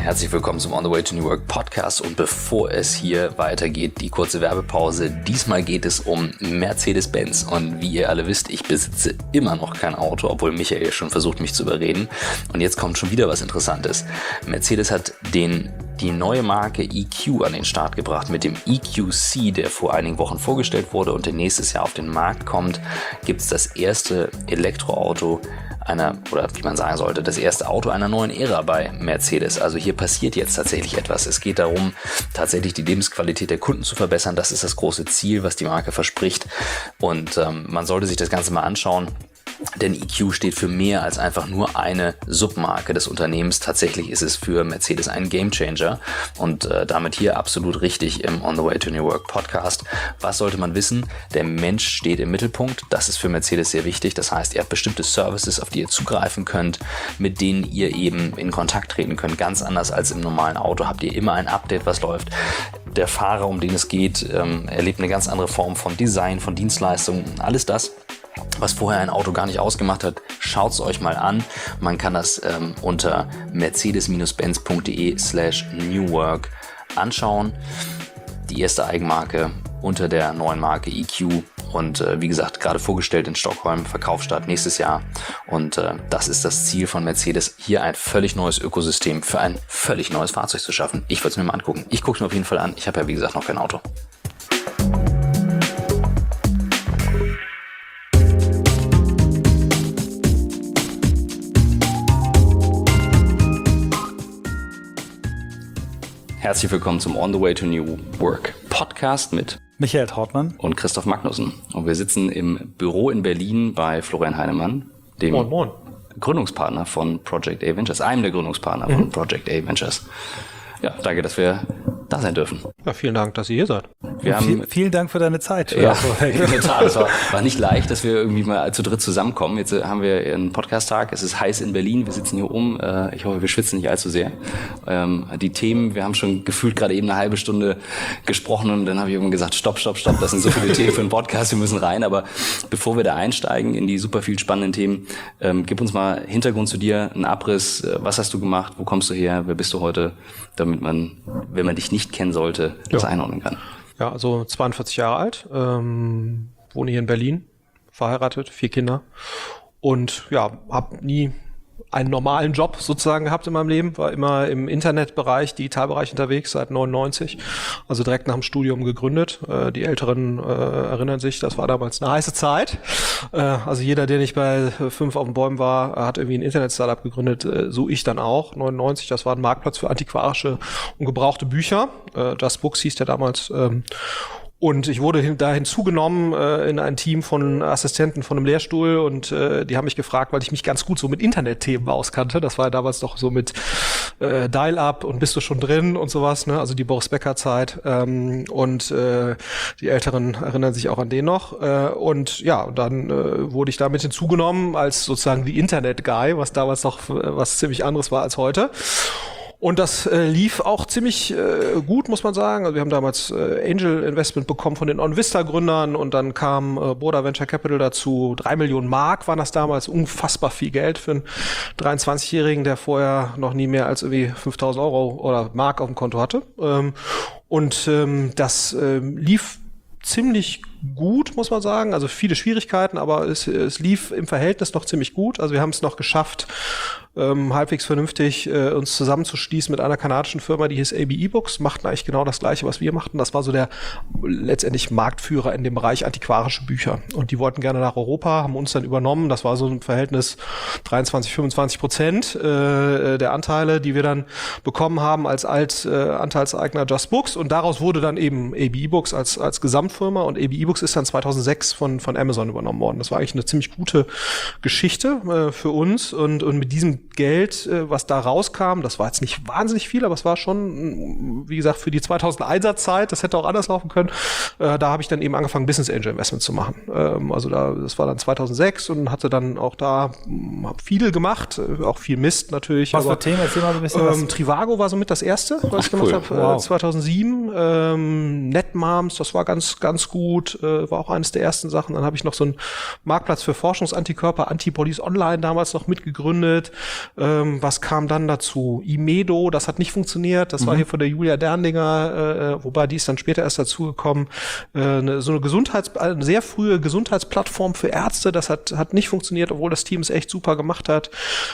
Herzlich willkommen zum On the Way to New Work Podcast und bevor es hier weitergeht, die kurze Werbepause. Diesmal geht es um Mercedes-Benz und wie ihr alle wisst, ich besitze immer noch kein Auto, obwohl Michael schon versucht, mich zu überreden. Und jetzt kommt schon wieder was Interessantes. Mercedes hat die neue Marke EQ an den Start gebracht. Mit dem EQC, der vor einigen Wochen vorgestellt wurde und der nächstes Jahr auf den Markt kommt, gibt es das erste Elektroauto das erste Auto einer neuen Ära bei Mercedes. Also hier passiert jetzt tatsächlich etwas. Es geht darum, tatsächlich die Lebensqualität der Kunden zu verbessern. Das ist das große Ziel, was die Marke verspricht. Und man sollte sich das Ganze mal anschauen. Denn EQ steht für mehr als einfach nur eine Submarke des Unternehmens. Tatsächlich ist es für Mercedes ein Gamechanger und damit hier absolut richtig im On the Way to New Work Podcast. Was sollte man wissen? Der Mensch steht im Mittelpunkt. Das ist für Mercedes sehr wichtig. Das heißt, ihr habt bestimmte Services, auf die ihr zugreifen könnt, mit denen ihr eben in Kontakt treten könnt. Ganz anders als im normalen Auto habt ihr immer ein Update, was läuft. Der Fahrer, um den es geht, erlebt eine ganz andere Form von Design, von Dienstleistungen. Alles das, was vorher ein Auto gar nicht ausgemacht hat, schaut es euch mal an. Man kann das unter mercedes-benz.de/newwork anschauen. Die erste Eigenmarke unter der neuen Marke EQ und wie gesagt, gerade vorgestellt in Stockholm, Verkaufsstart nächstes Jahr. Und das ist das Ziel von Mercedes, hier ein völlig neues Ökosystem für ein völlig neues Fahrzeug zu schaffen. Ich würde es mir mal angucken. Ich gucke es mir auf jeden Fall an. Ich habe ja, wie gesagt, noch kein Auto. Herzlich willkommen zum On the Way to New Work Podcast mit Michael Trautmann und Christoph Magnussen. Und wir sitzen im Büro in Berlin bei Florian Heinemann, dem Gründungspartner von Project A Ventures, einem der Gründungspartner von Project A Ventures. Ja, danke, dass wir da sein dürfen. Ja, vielen Dank, dass ihr hier seid. Vielen Dank für deine Zeit. Ja, total. Es war nicht leicht, dass wir irgendwie mal zu dritt zusammenkommen. Jetzt haben wir einen Podcast-Tag. Es ist heiß in Berlin. Wir sitzen hier Ich hoffe, wir schwitzen nicht allzu sehr. Die Themen, wir haben schon gefühlt gerade eben eine halbe Stunde gesprochen und dann habe ich irgendwann gesagt, stopp. Das sind so viele Themen für einen Podcast. Wir müssen rein. Aber bevor wir da einsteigen in die super viel spannenden Themen, gib uns mal Hintergrund zu dir, einen Abriss. Was hast du gemacht? Wo kommst du her? Wer bist du heute? Damit man, wenn man dich nicht kennen sollte, das einordnen kann. Ja, also 42 Jahre alt, wohne hier in Berlin, verheiratet, 4 Kinder und ja, habe nie einen normalen Job sozusagen gehabt in meinem Leben, war immer im Internetbereich, Digitalbereich unterwegs seit 99, also direkt nach dem Studium gegründet. Die Älteren erinnern sich, das war damals eine heiße Zeit. Also jeder, der nicht bei 5 auf den Bäumen war, hat irgendwie ein Internet-Startup gegründet, so ich dann auch. 99, das war ein Marktplatz für antiquarische und gebrauchte Bücher. Just Books hieß der damals. Und ich wurde da hinzugenommen in ein Team von Assistenten von einem Lehrstuhl und die haben mich gefragt, weil ich mich ganz gut so mit Internetthemen auskannte. Das war ja damals doch so mit Dial-Up und bist du schon drin und sowas, ne? Also die Boris Becker-Zeit. Und die Älteren erinnern sich auch an den noch. Und ja, und dann wurde ich da mit hinzugenommen als sozusagen die Internet-Guy, was damals noch was ziemlich anderes war als heute. Und das lief auch ziemlich gut, muss man sagen. Also wir haben damals Angel Investment bekommen von den OnVista-Gründern und dann kam Boda Venture Capital dazu. 3 Millionen Mark waren das damals, unfassbar viel Geld für einen 23-Jährigen, der vorher noch nie mehr als irgendwie 5.000 Euro oder Mark auf dem Konto hatte. Das lief ziemlich gut, muss man sagen. Also viele Schwierigkeiten, aber es lief im Verhältnis noch ziemlich gut. Also wir haben es noch geschafft, halbwegs vernünftig uns zusammenzuschließen mit einer kanadischen Firma, die hieß AB eBooks, machten eigentlich genau das Gleiche, was wir machten. Das war so der letztendlich Marktführer in dem Bereich antiquarische Bücher. Und die wollten gerne nach Europa, haben uns dann übernommen. Das war so ein Verhältnis 23-25% der Anteile, die wir dann bekommen haben als Anteilseigner Just Books. Und daraus wurde dann eben AB eBooks als Gesamtfirma und AB eBooks ist dann 2006 von Amazon übernommen worden. Das war eigentlich eine ziemlich gute Geschichte für uns und mit diesem Geld, was da rauskam, das war jetzt nicht wahnsinnig viel, aber es war schon, wie gesagt, für die 2001er Zeit, das hätte auch anders laufen können, da habe ich dann eben angefangen, Business Angel Investment zu machen. Das war dann 2006 und hatte dann auch da viel gemacht, auch viel Mist natürlich. Was für Themen? Erzähl mal ein bisschen was. Trivago war somit das erste, was ich gemacht habe, 2007. Netmoms, das war ganz gut. gegründet, war auch eines der ersten Sachen. Dann habe ich noch so einen Marktplatz für Forschungsantikörper, Antibodies Online damals noch mitgegründet. Was kam dann dazu? Imedo, das hat nicht funktioniert. Das war hier von der Julia Derndinger, wobei die ist dann später erst dazugekommen. Eine sehr frühe Gesundheitsplattform für Ärzte, das hat nicht funktioniert, obwohl das Team es echt super gemacht hat.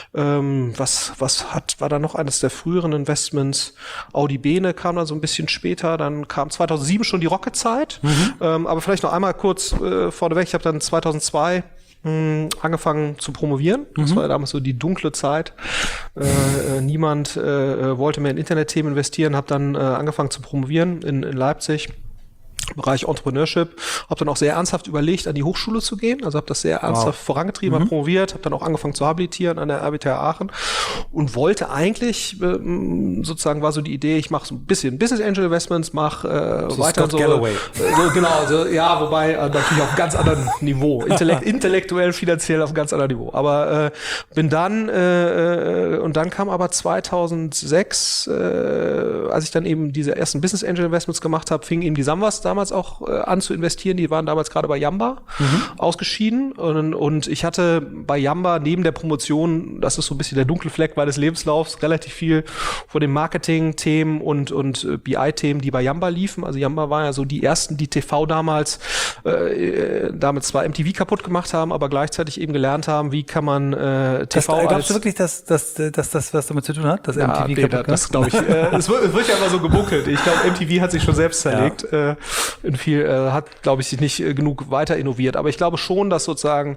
War da noch eines der früheren Investments? Audibene kam dann so ein bisschen später, dann kam 2007 schon die Rocket-Zeit. Aber vielleicht noch einmal kurz vorneweg, ich habe dann 2002 angefangen zu promovieren. Das war ja damals so die dunkle Zeit. Niemand wollte mehr in Internetthemen investieren, habe dann angefangen zu promovieren in Leipzig. Bereich Entrepreneurship, habe dann auch sehr ernsthaft überlegt, an die Hochschule zu gehen, also habe das sehr ernsthaft vorangetrieben, habe promoviert, habe dann auch angefangen zu habilitieren an der RWTH Aachen und wollte eigentlich, sozusagen war so die Idee, ich mache so ein bisschen Business Angel Investments, mache weiter so ja, wobei natürlich auf einem ganz anderen Niveau, intellektuell, finanziell auf einem ganz anderen Niveau, aber bin dann und dann kam aber 2006, als ich dann eben diese ersten Business Angel Investments gemacht habe, fing eben die Samwas damals auch an zu investieren. Die waren damals gerade bei Yamba ausgeschieden und ich hatte bei Yamba neben der Promotion, das ist so ein bisschen der dunkle Fleck meines Lebenslaufs, relativ viel von den Marketing-Themen und BI-Themen, die bei Yamba liefen. Also Yamba war ja so die ersten, die TV damals damit zwar MTV kaputt gemacht haben, aber gleichzeitig eben gelernt haben, wie kann man TV glaubst du wirklich, dass das was damit zu tun hat, dass MTV kaputt gemacht? Das glaube ich. Es wird ja immer so gemunkelt. Ich glaube, MTV hat sich schon selbst zerlegt. Ja. Hat, glaube ich, sich nicht genug weiter innoviert. Aber ich glaube schon, dass sozusagen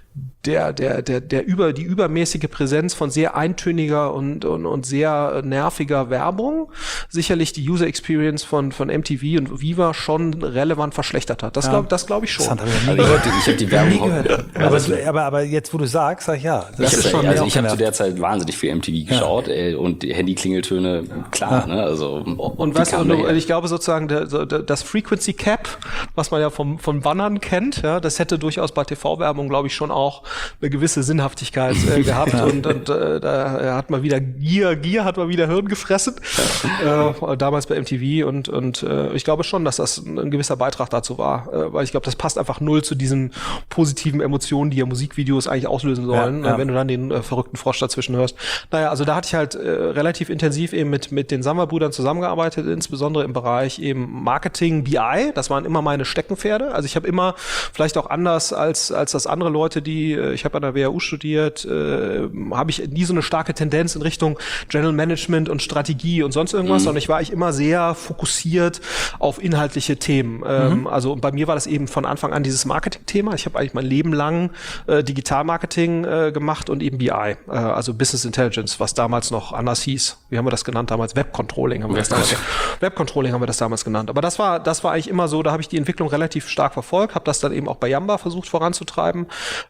die übermäßige Präsenz von sehr eintöniger und sehr nerviger Werbung sicherlich die User Experience von MTV und Viva schon relevant verschlechtert hat. Das glaube ich schon. Ich habe die Werbung aber jetzt, wo du sagst, sag ich ja. Ich habe zu der Zeit wahnsinnig viel MTV geschaut und Handy-Klingeltöne, klar. Ne? Also, und weißt du, ich glaube sozusagen, das Frequency Cap, was man ja von Bannern kennt, ja, das hätte durchaus bei TV-Werbung, glaube ich, schon auch eine gewisse Sinnhaftigkeit gehabt und da hat man wieder Gier hat man wieder Hirn gefressen, damals bei MTV und ich glaube schon, dass das ein gewisser Beitrag dazu war, weil ich glaube, das passt einfach null zu diesen positiven Emotionen, die ja Musikvideos eigentlich auslösen sollen, wenn du dann den verrückten Frosch dazwischen hörst. Naja, also da hatte ich halt relativ intensiv eben mit den Samwer-Brüdern zusammengearbeitet, insbesondere im Bereich eben Marketing, BI, das waren immer meine Steckenpferde, also ich habe immer, vielleicht auch anders als das andere Leute, ich habe an der WHU studiert, habe ich nie so eine starke Tendenz in Richtung General Management und Strategie und sonst irgendwas, sondern ich war immer sehr fokussiert auf inhaltliche Themen. Also bei mir war das eben von Anfang an dieses Marketing-Thema. Ich habe eigentlich mein Leben lang Digital-Marketing gemacht und eben BI, also Business Intelligence, was damals noch anders hieß. Wie haben wir das genannt damals? Web-Controlling haben wir das damals genannt. Aber das war eigentlich immer so, da habe ich die Entwicklung relativ stark verfolgt, habe das dann eben auch bei Yamba versucht voranzutreiben.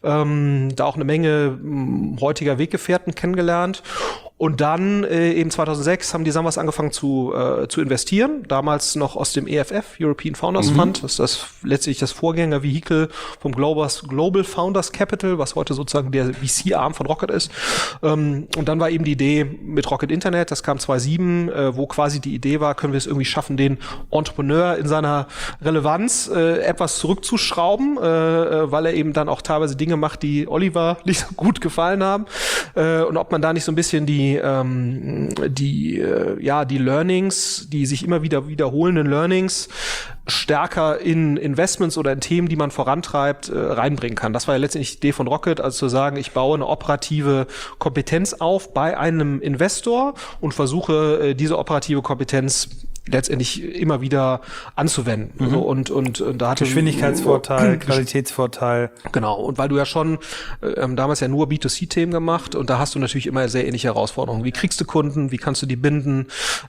Da auch eine Menge heutiger Weggefährten kennengelernt. Und dann eben 2006 haben die Samwas angefangen zu investieren. Damals noch aus dem EFF, European Founders Fund. Das ist letztlich das Vorgängervehikel vom Global Founders Capital, was heute sozusagen der VC-Arm von Rocket ist. Und dann war eben die Idee mit Rocket Internet, das kam 2007, wo quasi die Idee war, können wir es irgendwie schaffen, den Entrepreneur in seiner Relevanz etwas zurückzuschrauben, weil er eben dann auch teilweise Dinge macht, die Oliver nicht so gut gefallen haben. Und ob man da nicht so ein bisschen die Learnings, die sich immer wieder wiederholenden Learnings stärker in Investments oder in Themen, die man vorantreibt, reinbringen kann. Das war ja letztendlich die Idee von Rocket, also zu sagen, ich baue eine operative Kompetenz auf bei einem Investor und versuche, diese operative Kompetenz letztendlich immer wieder anzuwenden. So, und da hatte Geschwindigkeitsvorteil, Qualitätsvorteil. Genau. Und weil du ja schon damals ja nur B2C-Themen gemacht und da hast du natürlich immer sehr ähnliche Herausforderungen. Wie kriegst du Kunden? Wie kannst du die binden?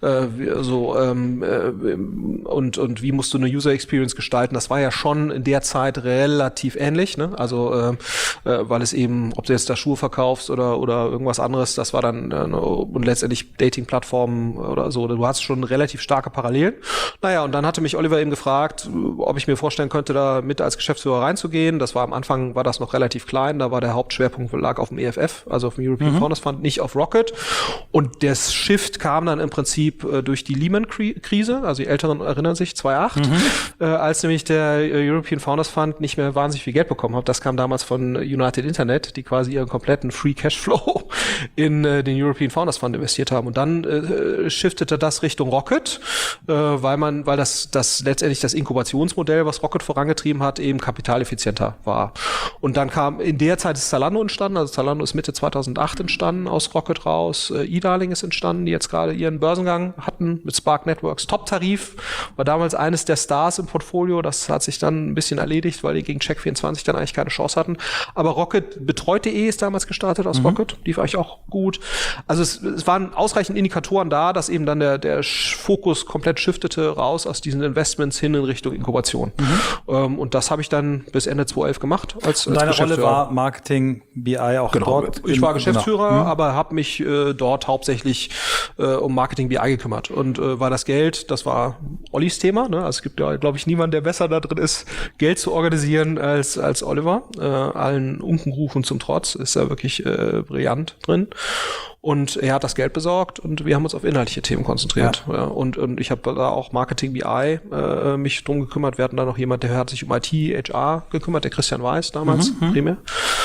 Und wie musst du eine User Experience gestalten? Das war ja schon in der Zeit relativ ähnlich, ne? Also weil es eben, ob du jetzt da Schuhe verkaufst oder irgendwas anderes, das war dann und letztendlich Dating-Plattformen oder so. Du hast schon relativ starke starke Parallelen. Naja, und dann hatte mich Oliver eben gefragt, ob ich mir vorstellen könnte, da mit als Geschäftsführer reinzugehen. Das war am Anfang, war das noch relativ klein, da war der Hauptschwerpunkt lag auf dem EFF, also auf dem European Founders Fund, nicht auf Rocket. Und das Shift kam dann im Prinzip durch die Lehman-Krise, also die Älteren erinnern sich, 2008, als nämlich der European Founders Fund nicht mehr wahnsinnig viel Geld bekommen hat. Das kam damals von United Internet, die quasi ihren kompletten Free Cashflow in den European Founders Fund investiert haben. Und dann shiftete das Richtung Rocket, weil das letztendlich das Inkubationsmodell, was Rocket vorangetrieben hat, eben kapitaleffizienter war. Und dann kam, in der Zeit ist Zalando entstanden, also Zalando ist Mitte 2008 entstanden, aus Rocket raus. eDarling ist entstanden, die jetzt gerade ihren Börsengang hatten mit Spark Networks. Top-Tarif, war damals eines der Stars im Portfolio, das hat sich dann ein bisschen erledigt, weil die gegen Check24 dann eigentlich keine Chance hatten. Aber Rocket, Betreut.de ist damals gestartet aus Rocket, lief eigentlich auch gut. Also es waren ausreichend Indikatoren da, dass eben dann der Fokus komplett shiftete raus aus diesen Investments hin in Richtung Inkubation. Und das habe ich dann bis Ende 2011 gemacht als deine Geschäftsführer. Rolle war Marketing, BI auch dort? Ich war Geschäftsführer, aber habe mich dort hauptsächlich um Marketing, BI gekümmert. Und war das Geld, das war Ollis Thema. Ne? Also es gibt ja, glaube ich, niemanden, der besser da drin ist, Geld zu organisieren als Oliver. Allen Unkenrufen zum Trotz ist er wirklich brillant drin. Und er hat das Geld besorgt und wir haben uns auf inhaltliche Themen konzentriert. Ja. Und ich habe da auch Marketing BI mich drum gekümmert. Wir hatten da noch jemand, der hat sich um IT, HR gekümmert, der Christian Weiß damals primär.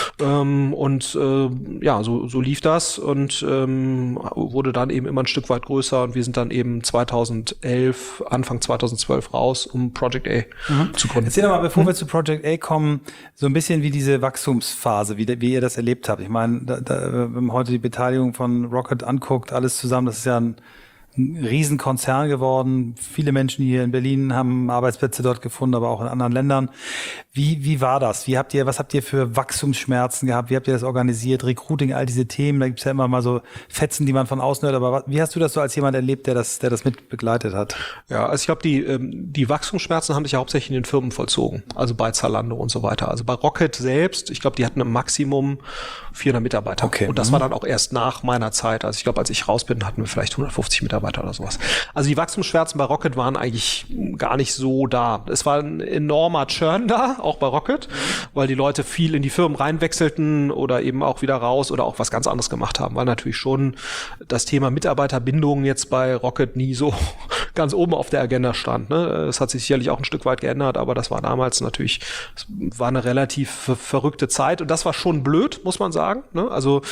So lief das und wurde dann eben immer ein Stück weit größer und wir sind dann eben 2011, Anfang 2012 raus, um Project A zu gründen. Erzähl doch mal, bevor wir zu Project A kommen, so ein bisschen wie diese Wachstumsphase, wie ihr das erlebt habt. Ich meine, wenn man heute die Beteiligung von Rocket anguckt, alles zusammen, das ist ja ein Riesenkonzern geworden. Viele Menschen hier in Berlin haben Arbeitsplätze dort gefunden, aber auch in anderen Ländern. Wie war das? Was habt ihr für Wachstumsschmerzen gehabt? Wie habt ihr das organisiert? Recruiting, all diese Themen, da gibt's ja immer mal so Fetzen, die man von außen hört. Aber wie hast du das so als jemand erlebt, der das mit begleitet hat? Ja, also ich glaube, die Wachstumsschmerzen haben sich ja hauptsächlich in den Firmen vollzogen. Also bei Zalando und so weiter. Also bei Rocket selbst, ich glaube, die hatten im Maximum 400 Mitarbeiter. Okay. Und das war dann auch erst nach meiner Zeit. Also ich glaube, als ich raus bin, hatten wir vielleicht 150 Mitarbeiter oder sowas. Also die Wachstumsschmerzen bei Rocket waren eigentlich gar nicht so da. Es war ein enormer Churn da, auch bei Rocket, weil die Leute viel in die Firmen reinwechselten oder eben auch wieder raus oder auch was ganz anderes gemacht haben, weil natürlich schon das Thema Mitarbeiterbindung jetzt bei Rocket nie so ganz oben auf der Agenda stand. Ne? Es hat sich sicherlich auch ein Stück weit geändert, aber das war damals natürlich, war eine relativ verrückte Zeit und das war schon blöd, muss man sagen. Ne? Also,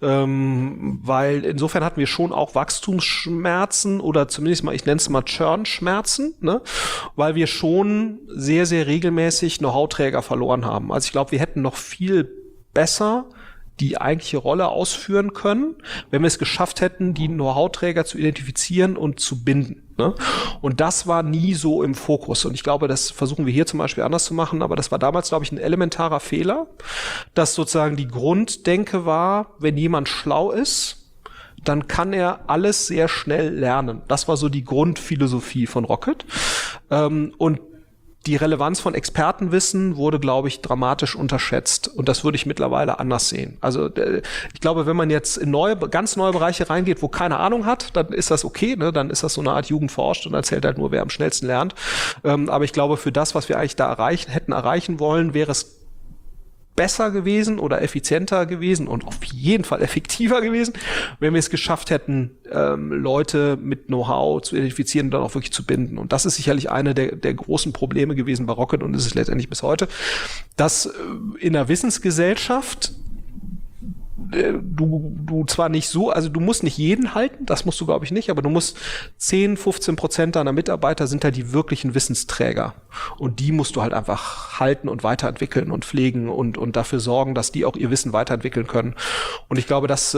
weil insofern hatten wir schon auch Wachstumsschmerzen oder zumindest mal, ich nenne es mal Churn-Schmerzen, ne? Weil wir schon sehr, sehr regelmäßig Know-how-Träger verloren haben. Also ich glaube, wir hätten noch viel besser die eigentliche Rolle ausführen können, wenn wir es geschafft hätten, die Know-how-Träger zu identifizieren und zu binden. Ne? Und das war nie so im Fokus. Und ich glaube, das versuchen wir hier zum Beispiel anders zu machen, aber das war damals, glaube ich, ein elementarer Fehler, dass sozusagen die Grunddenke war, wenn jemand schlau ist, dann kann er alles sehr schnell lernen. Das war so die Grundphilosophie von Rocket. Und die Relevanz von Expertenwissen wurde, glaube ich, dramatisch unterschätzt. Und das würde ich mittlerweile anders sehen. Also ich glaube, wenn man jetzt in ganz neue Bereiche reingeht, wo keine Ahnung hat, dann ist das okay. Ne? Dann ist das so eine Art Jugend forscht und erzählt halt nur, wer am schnellsten lernt. Aber ich glaube, für das, was wir eigentlich da hätten erreichen wollen, wäre es besser gewesen oder effizienter gewesen und auf jeden Fall effektiver gewesen, wenn wir es geschafft hätten, Leute mit Know-how zu identifizieren und dann auch wirklich zu binden. Und das ist sicherlich eine der großen Probleme gewesen bei Rocket und ist es letztendlich bis heute, dass in der Wissensgesellschaft du zwar nicht so, also du musst nicht jeden halten, das musst du, glaube ich, nicht, aber du musst 10-15% deiner Mitarbeiter sind halt die wirklichen Wissensträger. Und die musst du halt einfach halten und weiterentwickeln und pflegen und dafür sorgen, dass die auch ihr Wissen weiterentwickeln können. Und ich glaube, das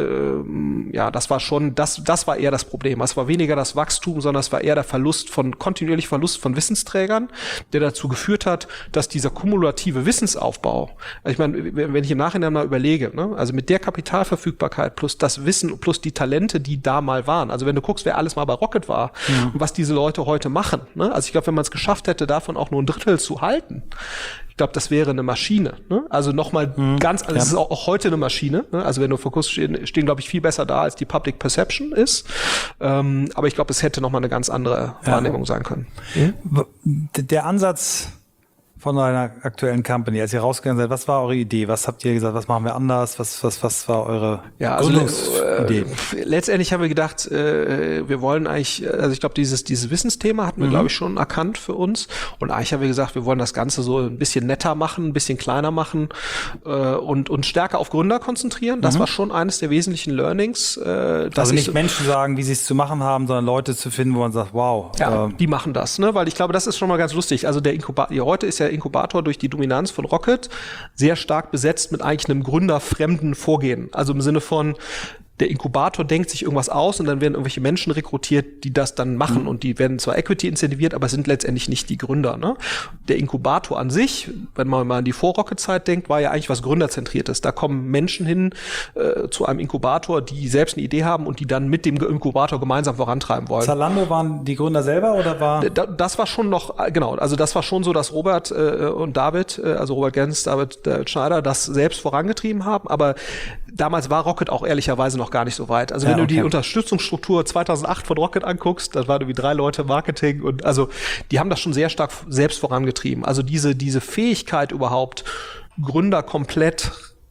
war eher das Problem. Es war weniger das Wachstum, sondern es war eher der kontinuierlich Verlust von Wissensträgern, der dazu geführt hat, dass dieser kumulative Wissensaufbau, also ich meine, wenn ich im Nachhinein mal überlege, ne, also mit mit der Kapitalverfügbarkeit plus das Wissen plus die Talente, die da mal waren. Also wenn du guckst, wer alles mal bei Rocket war und was diese Leute heute machen. Ne? Also ich glaube, wenn man es geschafft hätte, davon auch nur ein Drittel zu halten, ich glaube, das wäre eine Maschine. Ne? Also nochmal also es ist auch heute eine Maschine. Ne? Also wenn du Fokus stehen, glaube ich, viel besser da, als die Public Perception ist. Aber ich glaube, es hätte nochmal eine ganz andere Wahrnehmung sein können. Der Ansatz von einer aktuellen Company, als ihr rausgegangen seid, was war eure Idee? Was habt ihr gesagt, was machen wir anders? Was war eure Gründungsidee? Letztendlich haben wir gedacht, wir wollen eigentlich, also ich glaube, dieses Wissensthema hatten wir, glaube ich, schon erkannt für uns. Und eigentlich haben wir gesagt, wir wollen das Ganze so ein bisschen netter machen, ein bisschen kleiner machen und stärker auf Gründer konzentrieren. Das war schon eines der wesentlichen Learnings. Also nicht Menschen sagen, wie sie es zu machen haben, sondern Leute zu finden, wo man sagt, wow. Ja, die machen das, ne? Weil ich glaube, das ist schon mal ganz lustig. Also der Inkubator, heute ist ja Inkubator durch die Dominanz von Rocket sehr stark besetzt mit eigentlich einem gründerfremden Vorgehen. Also im Sinne von, der Inkubator denkt sich irgendwas aus und dann werden irgendwelche Menschen rekrutiert, die das dann machen und die werden zwar Equity incentiviert, aber sind letztendlich nicht die Gründer. Ne? Der Inkubator an sich, wenn man mal an die Vor-Rocket-Zeit denkt, war ja eigentlich was Gründerzentriertes. Da kommen Menschen hin zu einem Inkubator, die selbst eine Idee haben und die dann mit dem Inkubator gemeinsam vorantreiben wollen. Zalando waren die Gründer selber oder war? Das war schon noch, genau, also das war schon so, dass Robert und David, also Robert Gens, David Schneider, das selbst vorangetrieben haben, aber damals war Rocket auch ehrlicherweise noch gar nicht so weit. Also wenn du die Unterstützungsstruktur 2008 von Rocket anguckst, da waren irgendwie 3 Leute im Marketing und also die haben das schon sehr stark selbst vorangetrieben. Also diese Fähigkeit überhaupt, Gründer komplett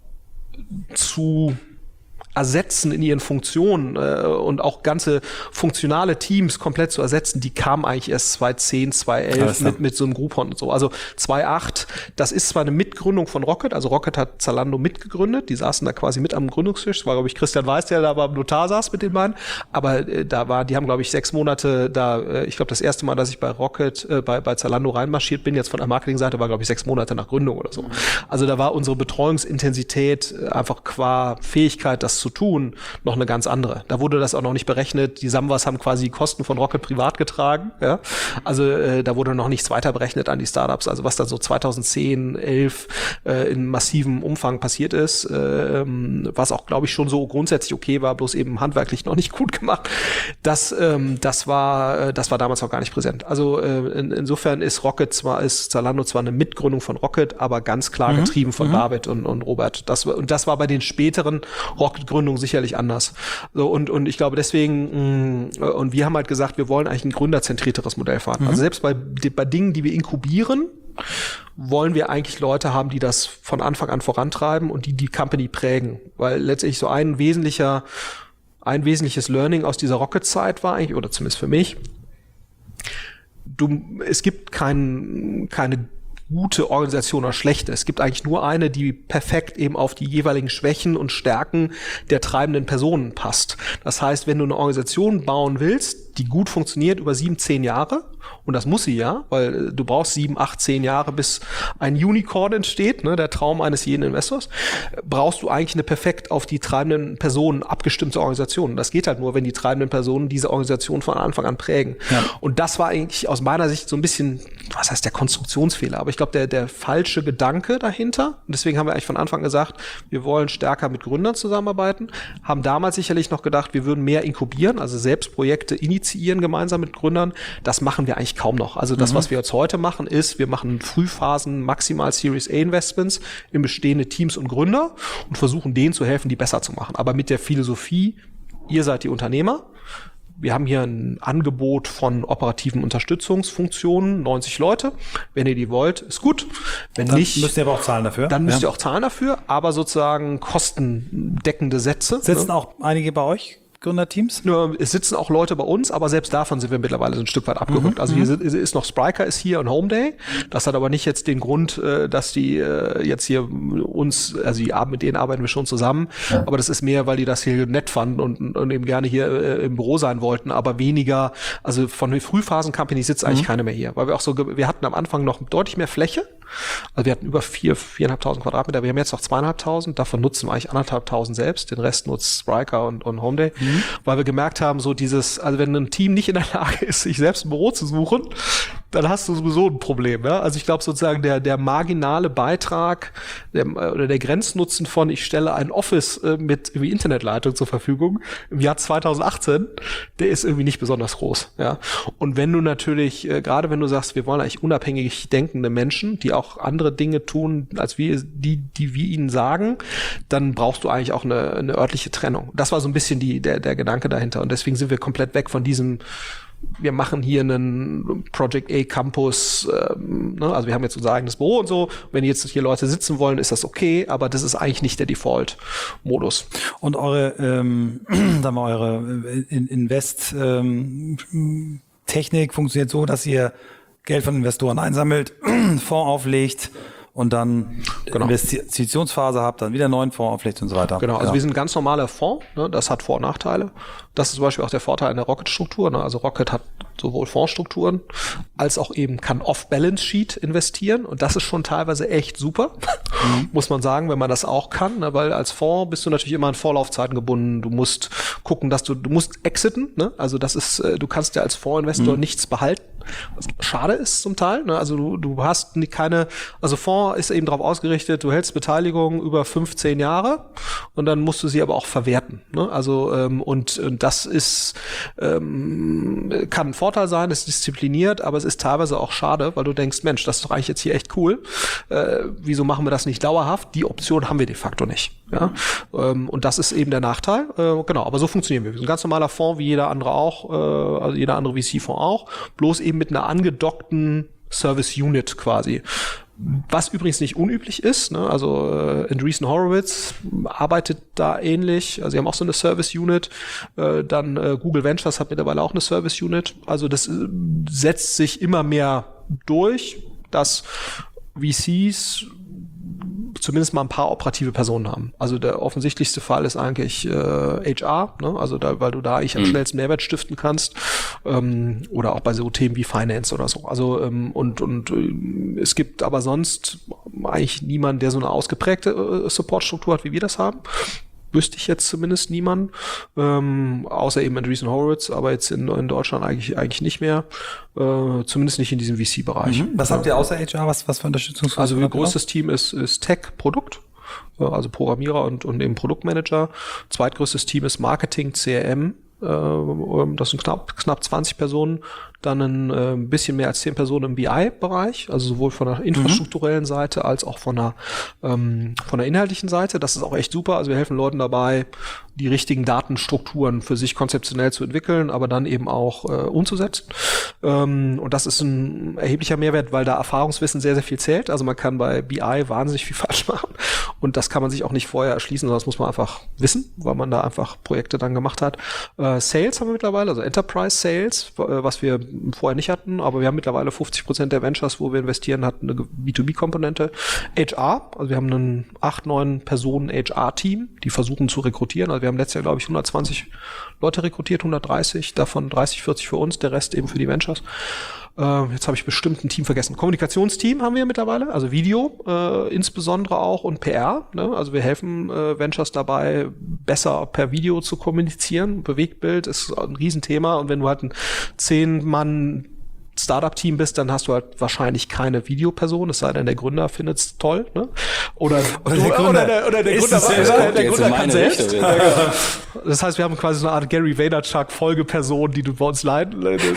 zu ersetzen in ihren Funktionen und auch ganze funktionale Teams komplett zu ersetzen, die kamen eigentlich erst 2010, 2011 mit so einem Groupon und so. Also 2008, das ist zwar eine Mitgründung von Rocket, also Rocket hat Zalando mitgegründet, die saßen da quasi mit am Gründungstisch, das war, glaube ich, Christian Weiß, der da beim Notar saß mit den beiden, aber die haben, glaube ich, 6 Monate da, ich glaube, das erste Mal, dass ich bei Rocket, bei Zalando reinmarschiert bin, jetzt von der Marketingseite, war, glaube ich, 6 Monate nach Gründung oder so. Also da war unsere Betreuungsintensität einfach qua Fähigkeit, das zu tun, noch eine ganz andere. Da wurde das auch noch nicht berechnet. Die Samwas haben quasi die Kosten von Rocket privat getragen. Ja? Also da wurde noch nichts weiter berechnet an die Startups. Also was da so 2010, 11 in massivem Umfang passiert ist, was auch, glaube ich, schon so grundsätzlich okay war, bloß eben handwerklich noch nicht gut gemacht. Das war damals auch gar nicht präsent. Also insofern ist Zalando zwar eine Mitgründung von Rocket, aber ganz klar getrieben von David und Robert. Das war bei den späteren Rocket-Gründungen sicherlich anders. So, und ich glaube deswegen, und wir haben halt gesagt, wir wollen eigentlich ein gründerzentrierteres Modell fahren. Also selbst bei Dingen, die wir inkubieren, wollen wir eigentlich Leute haben, die das von Anfang an vorantreiben und die Company prägen. Weil letztlich so ein wesentliches Learning aus dieser Rocket-Zeit war eigentlich, oder zumindest für mich, es gibt keine gute Organisation oder schlechte. Es gibt eigentlich nur eine, die perfekt eben auf die jeweiligen Schwächen und Stärken der treibenden Personen passt. Das heißt, wenn du eine Organisation bauen willst, die gut funktioniert über 7, 10 Jahre, und das muss sie ja, weil du brauchst 7, 8, 10 Jahre, bis ein Unicorn entsteht, ne, der Traum eines jeden Investors, brauchst du eigentlich eine perfekt auf die treibenden Personen abgestimmte Organisation. Das geht halt nur, wenn die treibenden Personen diese Organisation von Anfang an prägen. Ja. Und das war eigentlich aus meiner Sicht so ein bisschen, was heißt der Konstruktionsfehler, aber ich glaube, der falsche Gedanke dahinter. Und deswegen haben wir eigentlich von Anfang an gesagt, wir wollen stärker mit Gründern zusammenarbeiten, haben damals sicherlich noch gedacht, wir würden mehr inkubieren, also selbst Projekte initiieren gemeinsam mit Gründern. Das machen wir eigentlich kaum noch. Also das, was wir jetzt heute machen, ist, wir machen Frühphasen, maximal Series A Investments in bestehende Teams und Gründer und versuchen denen zu helfen, die besser zu machen. Aber mit der Philosophie, ihr seid die Unternehmer. Wir haben hier ein Angebot von operativen Unterstützungsfunktionen, 90 Leute. Wenn ihr die wollt, ist gut. Wenn dann nicht, müsst ihr aber auch zahlen dafür. Dann müsst ihr auch zahlen dafür, aber sozusagen kostendeckende Sätze. Sitzen auch einige bei euch? Gründerteams? Es sitzen auch Leute bei uns, aber selbst davon sind wir mittlerweile so ein Stück weit abgerückt. Also hier ist noch Spryker ist hier und Homeday. Das hat aber nicht jetzt den Grund, dass die jetzt hier uns, also mit denen arbeiten wir schon zusammen, aber das ist mehr, weil die das hier nett fanden und eben gerne hier im Büro sein wollten, aber weniger, also von den Frühphasen-Companies sitzt eigentlich keine mehr hier, weil wir hatten am Anfang noch deutlich mehr Fläche. Also wir hatten über 4.500 Quadratmeter, wir haben jetzt noch 2.500, davon nutzen wir eigentlich 1.500 selbst, den Rest nutzt Spryker und Homeday, weil wir gemerkt haben, so also wenn ein Team nicht in der Lage ist, sich selbst ein Büro zu suchen, dann hast du sowieso ein Problem. Ja? Also ich glaube sozusagen der marginale Beitrag oder der Grenznutzen von ich stelle ein Office mit irgendwie Internetleitung zur Verfügung im Jahr 2018, der ist irgendwie nicht besonders groß. Ja? Und wenn du natürlich, gerade wenn du sagst, wir wollen eigentlich unabhängig denkende Menschen, die auch andere Dinge tun, als wir, die wir ihnen sagen, dann brauchst du eigentlich auch eine örtliche Trennung. Das war so ein bisschen der Gedanke dahinter. Und deswegen sind wir komplett weg von diesem, wir machen hier einen Project A Campus, ne? Also wir haben jetzt unser eigenes Büro und so. Wenn jetzt hier Leute sitzen wollen, ist das okay, aber das ist eigentlich nicht der Default-Modus. Und eure, sagen wir, eure Invest-Technik funktioniert so, dass ihr Geld von Investoren einsammelt, Fonds auflegt und dann Investitionsphase habt, dann wieder einen neuen Fonds auflegt und so weiter. Genau, also wir sind ein ganz normaler Fonds, ne? Das hat Vor- und Nachteile. Das ist zum Beispiel auch der Vorteil in der Rocket-Struktur. Ne? Also Rocket hat sowohl Fondsstrukturen als auch eben kann off-Balance-Sheet investieren und das ist schon teilweise echt super, muss man sagen, wenn man das auch kann, ne? Weil als Fonds bist du natürlich immer an Vorlaufzeiten gebunden. Du musst gucken, dass du musst exiten, ne? Also das ist, du kannst ja als Fondsinvestor nichts behalten. Was schade ist zum Teil, ne? Also du hast keine, also Fonds ist eben darauf ausgerichtet, du hältst Beteiligung über 15 Jahre und dann musst du sie aber auch verwerten, ne? Also und das ist kann ein Vorteil sein, ist diszipliniert, aber es ist teilweise auch schade, weil du denkst, Mensch, das ist doch eigentlich jetzt hier echt cool. Wieso machen wir das nicht dauerhaft? Die Option haben wir de facto nicht. Ja? Und das ist eben der Nachteil. Genau, aber so funktionieren wir. Wir sind ein ganz normaler Fonds, wie jeder andere auch, also jeder andere VC-Fonds auch, bloß eben mit einer angedockten Service Unit quasi. Was übrigens nicht unüblich ist, ne? Also Andreessen Horowitz arbeitet da ähnlich, also sie haben auch so eine Service Unit, dann Google Ventures hat mittlerweile auch eine Service Unit, also das setzt sich immer mehr durch, dass VCs zumindest mal ein paar operative Personen haben. Also der offensichtlichste Fall ist eigentlich HR, ne? Also weil du da eigentlich am schnellsten Mehrwert stiften kannst, oder auch bei so Themen wie Finance oder so. Also und es gibt aber sonst eigentlich niemanden, der so eine ausgeprägte Supportstruktur hat, wie wir das haben. Wüsste ich jetzt zumindest niemanden, außer eben Andreessen Horowitz, aber jetzt in Deutschland eigentlich nicht mehr, zumindest nicht in diesem VC-Bereich. Was habt ihr außer HR? Was für Unterstützung? Also wie groß das Team ist Tech-Produkt, also Programmierer und eben Produktmanager. Zweitgrößtes Team ist Marketing, CRM. Das sind knapp 20 Personen. Dann ein bisschen mehr als 10 Personen im BI-Bereich, also sowohl von der infrastrukturellen Seite als auch von der inhaltlichen Seite. Das ist auch echt super. Also wir helfen Leuten dabei, die richtigen Datenstrukturen für sich konzeptionell zu entwickeln, aber dann eben auch umzusetzen. Und das ist ein erheblicher Mehrwert, weil da Erfahrungswissen sehr, sehr viel zählt. Also man kann bei BI wahnsinnig viel falsch machen und das kann man sich auch nicht vorher erschließen, sondern das muss man einfach wissen, weil man da einfach Projekte dann gemacht hat. Sales haben wir mittlerweile, also Enterprise Sales, was wir vorher nicht hatten, aber wir haben mittlerweile 50% der Ventures, wo wir investieren, hatten eine B2B-Komponente. HR, also wir haben ein 8-9 Personen HR-Team, die versuchen zu rekrutieren. Also wir haben letztes Jahr, glaube ich, 120 Leute rekrutiert, 130, davon 30, 40 für uns, der Rest eben für die Ventures. Jetzt habe ich bestimmt ein Team vergessen. Kommunikationsteam haben wir mittlerweile, also Video insbesondere auch und PR. Ne? Also wir helfen Ventures dabei, besser per Video zu kommunizieren. Bewegtbild ist ein Riesenthema und wenn du halt ein 10-Mann Startup-Team bist, dann hast du halt wahrscheinlich keine Videoperson, es sei denn, der Gründer findet es toll, ne? Oder der Gründer kann selbst. Das heißt, wir haben quasi so eine Art Gary Vaynerchuk-Folgeperson, die du bei uns leiten.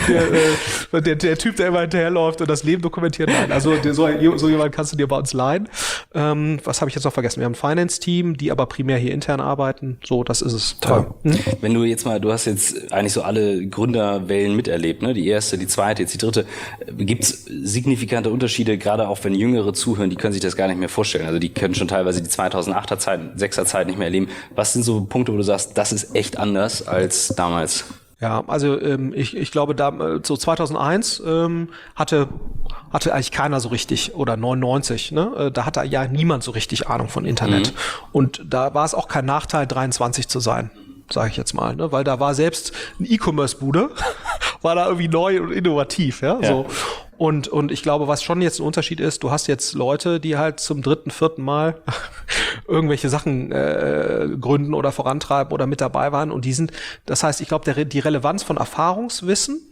Der Typ, der immer hinterherläuft und das Leben dokumentiert. Nein, also so jemand kannst du dir bei uns leihen. Was habe ich jetzt noch vergessen? Wir haben ein Finance-Team, die aber primär hier intern arbeiten. So, das ist es. Toll. Wenn du jetzt mal, du hast jetzt eigentlich so alle Gründerwellen miterlebt, ne? Die erste, die zweite, jetzt die dritte. Gibt es signifikante Unterschiede, gerade auch wenn Jüngere zuhören, die können sich das gar nicht mehr vorstellen. Also die können schon teilweise die 2008er Zeit, 6er Zeit nicht mehr erleben. Was sind so Punkte, wo du sagst, das ist echt anders als damals? Ja, also ich glaube, da so 2001 hatte eigentlich keiner so richtig, oder 99, ne? Da hatte ja niemand so richtig Ahnung von Internet. Und da war es auch kein Nachteil, 23 zu sein, sage ich jetzt mal, ne? Weil da war selbst ein E-Commerce-Bude, war da irgendwie neu und innovativ, ja. So. Und ich glaube, was schon jetzt ein Unterschied ist, du hast jetzt Leute, die halt zum 3., 4. Mal irgendwelche Sachen gründen oder vorantreiben oder mit dabei waren und die sind, das heißt, ich glaube, die Relevanz von Erfahrungswissen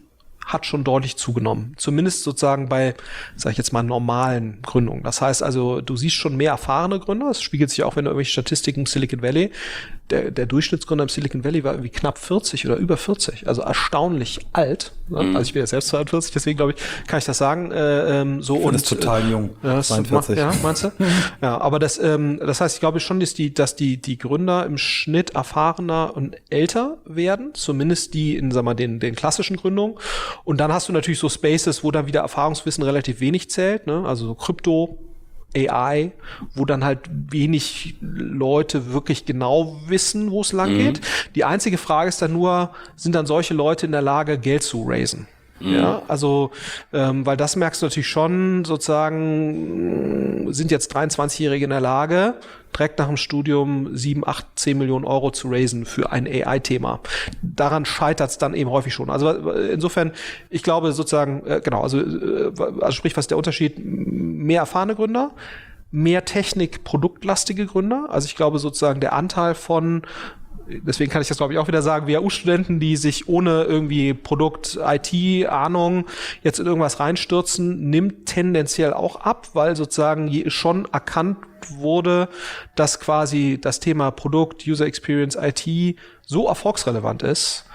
hat schon deutlich zugenommen. Zumindest sozusagen bei, sag ich jetzt mal, normalen Gründungen. Das heißt also, du siehst schon mehr erfahrene Gründer. Das spiegelt sich auch, wenn du irgendwelche Statistiken im Silicon Valley, der Durchschnittsgründer im Silicon Valley war irgendwie knapp 40 oder über 40. Also erstaunlich alt. Ne? Also ich bin ja selbst 42, deswegen glaube ich, kann ich das sagen. Das ist total jung. Ja, 42. Ja, meinst du? Ja, aber das heißt, ich glaube schon, dass die Gründer im Schnitt erfahrener und älter werden. Zumindest die in, sag mal, den klassischen Gründungen. Und dann hast du natürlich so Spaces, wo dann wieder Erfahrungswissen relativ wenig zählt, ne? Also so Krypto, AI, wo dann halt wenig Leute wirklich genau wissen, wo es lang geht. Die einzige Frage ist dann nur, sind dann solche Leute in der Lage, Geld zu raisen? Ja, also, weil das merkst du natürlich schon, sozusagen, sind jetzt 23-Jährige in der Lage, direkt nach dem Studium 7, 8, 10 Millionen Euro zu raisen für ein AI-Thema. Daran scheitert es dann eben häufig schon. Also insofern, ich glaube sozusagen, also sprich, was ist der Unterschied? Mehr erfahrene Gründer, mehr Technik-produktlastige Gründer. Also ich glaube sozusagen, der Anteil von, deswegen kann ich das, glaube ich, auch wieder sagen, WHU-Studenten, die sich ohne irgendwie Produkt-IT-Ahnung jetzt in irgendwas reinstürzen, nimmt tendenziell auch ab, weil sozusagen schon erkannt wurde, dass quasi das Thema Produkt, User Experience, IT so erfolgsrelevant ist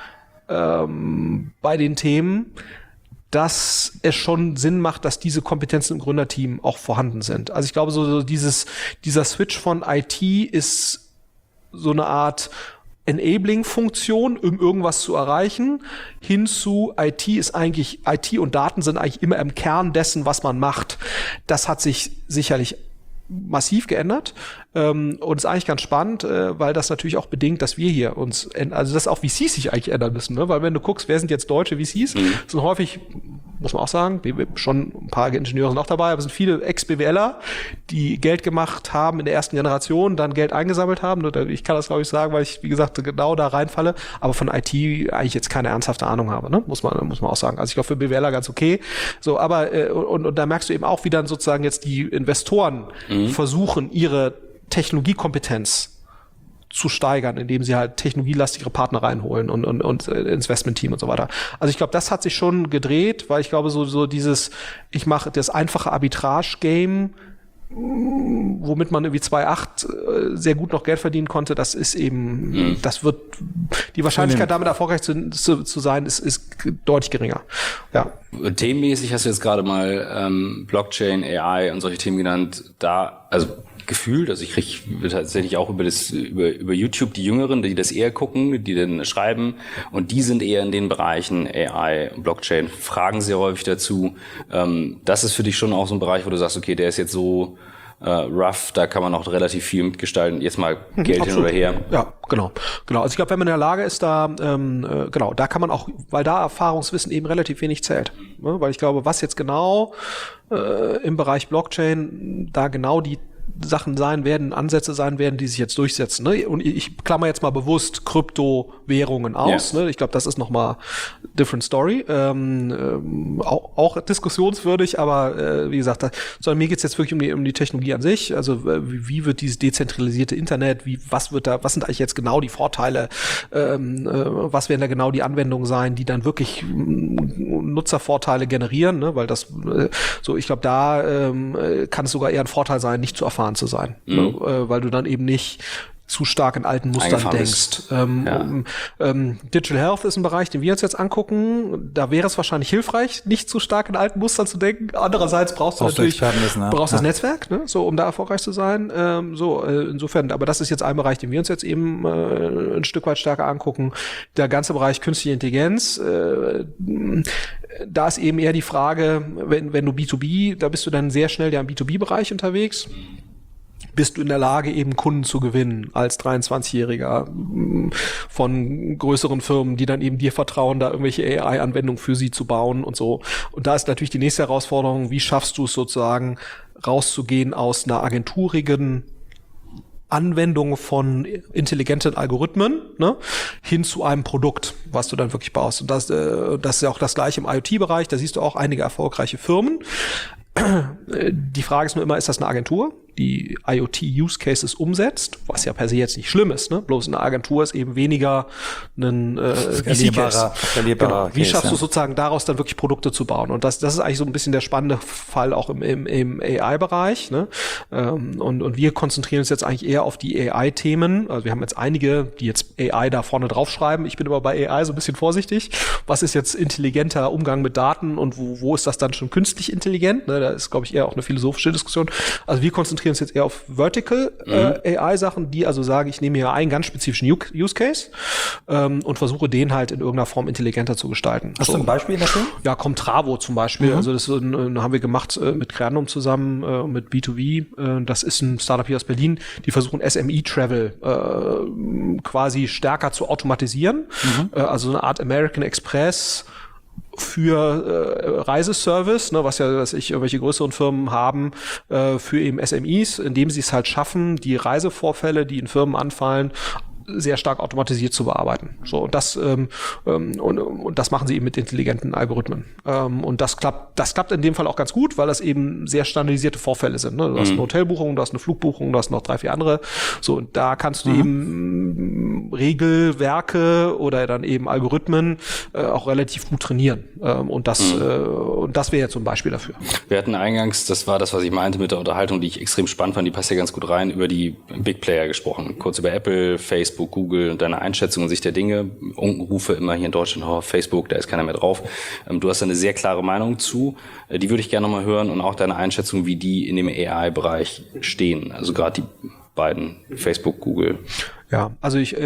bei den Themen, dass es schon Sinn macht, dass diese Kompetenzen im Gründerteam auch vorhanden sind. Also ich glaube, so dieser Switch von IT ist so eine Art Enabling-Funktion, um irgendwas zu erreichen, hin zu IT ist eigentlich, IT und Daten sind eigentlich immer im Kern dessen, was man macht. Das hat sich sicherlich massiv geändert und ist eigentlich ganz spannend, weil das natürlich auch bedingt, dass wir hier uns, also dass auch VCs sich eigentlich ändern müssen, ne? Weil wenn du guckst, wer sind jetzt deutsche VCs, sind häufig, muss man auch sagen, schon ein paar Ingenieure sind auch dabei, aber es sind viele Ex-BWLer, die Geld gemacht haben in der ersten Generation, dann Geld eingesammelt haben. Ich kann das, glaube ich, sagen, weil ich, wie gesagt, genau da reinfalle, aber von IT eigentlich jetzt keine ernsthafte Ahnung habe, ne? Muss man auch sagen. Also ich glaube, für BWLer ganz okay. So, aber und da merkst du eben auch, wie dann sozusagen jetzt die Investoren versuchen, ihre Technologiekompetenz zu steigern, indem sie halt technologielastigere Partner reinholen und Investment-Team und so weiter. Also ich glaube, das hat sich schon gedreht, weil ich glaube, so dieses, ich mache das einfache Arbitrage-Game, womit man irgendwie 2,8 sehr gut noch Geld verdienen konnte, das ist eben, das wird, die Wahrscheinlichkeit damit erfolgreich zu sein, ist deutlich geringer. Ja. Themenmäßig hast du jetzt gerade mal Blockchain, AI und solche Themen genannt. Da, also gefühlt, also ich kriege tatsächlich auch über YouTube die Jüngeren, die das eher gucken, die dann schreiben, und die sind eher in den Bereichen AI, Blockchain, fragen sehr häufig dazu. Das ist für dich schon auch so ein Bereich, wo du sagst, okay, der ist jetzt so rough, da kann man auch relativ viel mitgestalten, jetzt mal Geld hin oder her. Ja, genau. Also ich glaube, wenn man in der Lage ist, da da kann man auch, weil da Erfahrungswissen eben relativ wenig zählt. Ne? Weil ich glaube, was jetzt genau im Bereich Blockchain da genau die Sachen sein werden, Ansätze sein werden, die sich jetzt durchsetzen. Ne? Und ich klammer jetzt mal bewusst Kryptowährungen aus. Yeah. Ne? Ich glaube, das ist nochmal different story. Auch diskussionswürdig, aber wie gesagt, sondern mir geht's jetzt wirklich um die Technologie an sich. Also wie wird dieses dezentralisierte Internet, was sind eigentlich jetzt genau die Vorteile, was werden da genau die Anwendungen sein, die dann wirklich Nutzervorteile generieren, ne? Weil das ich glaube, da kann es sogar eher ein Vorteil sein, nicht zu erfahren zu sein, weil du dann eben nicht zu stark in alten Mustern denkst. Digital Health ist ein Bereich, den wir uns jetzt angucken. Da wäre es wahrscheinlich hilfreich, nicht zu stark in alten Mustern zu denken. Andererseits brauchst du natürlich das Netzwerk, ne? So, um da erfolgreich zu sein. Insofern, aber das ist jetzt ein Bereich, den wir uns jetzt eben ein Stück weit stärker angucken. Der ganze Bereich künstliche Intelligenz, da ist eben eher die Frage, wenn du B2B, da bist du dann sehr schnell ja im B2B-Bereich unterwegs. Bist du in der Lage, eben Kunden zu gewinnen als 23-Jähriger von größeren Firmen, die dann eben dir vertrauen, da irgendwelche AI-Anwendungen für sie zu bauen und so. Und da ist natürlich die nächste Herausforderung, wie schaffst du es sozusagen, rauszugehen aus einer agenturigen Anwendung von intelligenten Algorithmen, ne, hin zu einem Produkt, was du dann wirklich baust. Und das ist ja auch das Gleiche im IoT-Bereich. Da siehst du auch einige erfolgreiche Firmen. Die Frage ist nur immer, ist das eine Agentur? die IoT-Use-Cases umsetzt, was ja per se jetzt nicht schlimm ist, ne? Bloß eine Agentur ist eben weniger ein skalierbarer genau. Wie Case, schaffst du sozusagen daraus dann wirklich Produkte zu bauen? Und das ist eigentlich so ein bisschen der spannende Fall auch im AI-Bereich, ne? Und wir konzentrieren uns jetzt eigentlich eher auf die AI-Themen. Also wir haben jetzt einige, die jetzt AI da vorne draufschreiben. Ich bin aber bei AI so ein bisschen vorsichtig. Was ist jetzt intelligenter Umgang mit Daten und wo ist das dann schon künstlich intelligent? Ne, da ist, glaube ich, eher auch eine philosophische Diskussion. Also wir konzentrieren uns jetzt eher auf Vertical AI-Sachen, die also sagen, ich nehme hier einen ganz spezifischen Use Case und versuche den halt in irgendeiner Form intelligenter zu gestalten. Hast du ein Beispiel dafür? Ja, Comtravo zum Beispiel. Also das haben wir gemacht mit Creandum zusammen, mit B2B. Das ist ein Startup hier aus Berlin, die versuchen SME-Travel quasi stärker zu automatisieren. Also eine Art American Express für Reiseservice, ne, was irgendwelche größeren Firmen haben, für eben SMEs, indem sie es halt schaffen, die Reisevorfälle, die in Firmen anfallen, sehr stark automatisiert zu bearbeiten. So, und das machen sie eben mit intelligenten Algorithmen. Und das klappt in dem Fall auch ganz gut, weil das eben sehr standardisierte Vorfälle sind. Ne? Du hast eine Hotelbuchung, du hast eine Flugbuchung, du hast noch 3, 4 andere. So, und da kannst du eben Regelwerke oder dann eben Algorithmen auch relativ gut trainieren. Und das wäre jetzt so ein Beispiel dafür. Wir hatten eingangs, das war das, was ich meinte mit der Unterhaltung, die ich extrem spannend fand, die passt ja ganz gut rein, über die Big Player gesprochen. Kurz über Apple, Facebook, Google, deine Einschätzung und Sicht der Dinge. Rufe immer hier in Deutschland auf Facebook, da ist keiner mehr drauf. Du hast eine sehr klare Meinung zu. Die würde ich gerne nochmal hören und auch deine Einschätzung, wie die in dem AI-Bereich stehen. Also gerade die beiden, Facebook, Google. Ja, also ich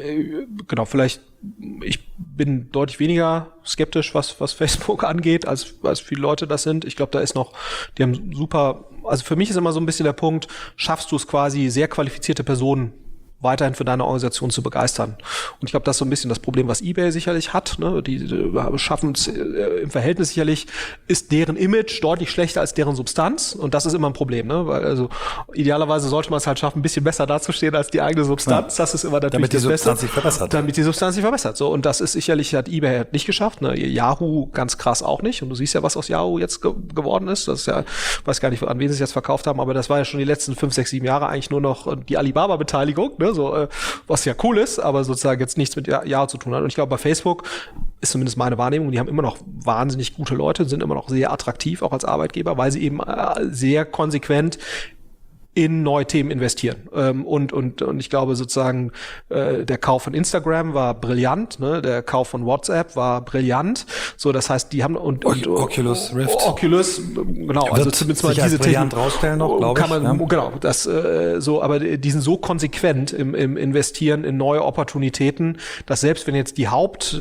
bin deutlich weniger skeptisch, was Facebook angeht, als viele Leute das sind. Ich glaube, die haben super, also für mich ist immer so ein bisschen der Punkt, schaffst du es quasi, sehr qualifizierte Personen weiterhin für deine Organisation zu begeistern. Und ich glaube, das ist so ein bisschen das Problem, was eBay sicherlich hat. Ne? Die schaffen es im Verhältnis sicherlich, ist deren Image deutlich schlechter als deren Substanz. Und das ist immer ein Problem. Ne? Weil also idealerweise sollte man es halt schaffen, ein bisschen besser dazustehen als die eigene Substanz. Ja. Das ist immer natürlich das Beste. Damit die Substanz sich verbessert. So, und das ist sicherlich, hat eBay halt nicht geschafft. Ne? Yahoo ganz krass auch nicht. Und du siehst ja, was aus Yahoo jetzt geworden ist. Das ist ja, weiß gar nicht, an wen sie es jetzt verkauft haben, aber das war ja schon die letzten 5, 6, 7 Jahre eigentlich nur noch die Alibaba-Beteiligung. Ne? So, was ja cool ist, aber sozusagen jetzt nichts mit Yahoo zu tun hat. Und ich glaube, bei Facebook ist zumindest meine Wahrnehmung, die haben immer noch wahnsinnig gute Leute, sind immer noch sehr attraktiv, auch als Arbeitgeber, weil sie eben sehr konsequent in neue Themen investieren. Und ich glaube sozusagen, der Kauf von Instagram war brillant, ne? Der Kauf von WhatsApp war brillant. So, das heißt, die haben Oculus Rift. Oculus, genau, also zumindest mal diese Themen rausstellen noch, glaube ich. Kann man, genau, das so, aber die sind so konsequent im Investieren in neue Opportunitäten, dass selbst wenn jetzt der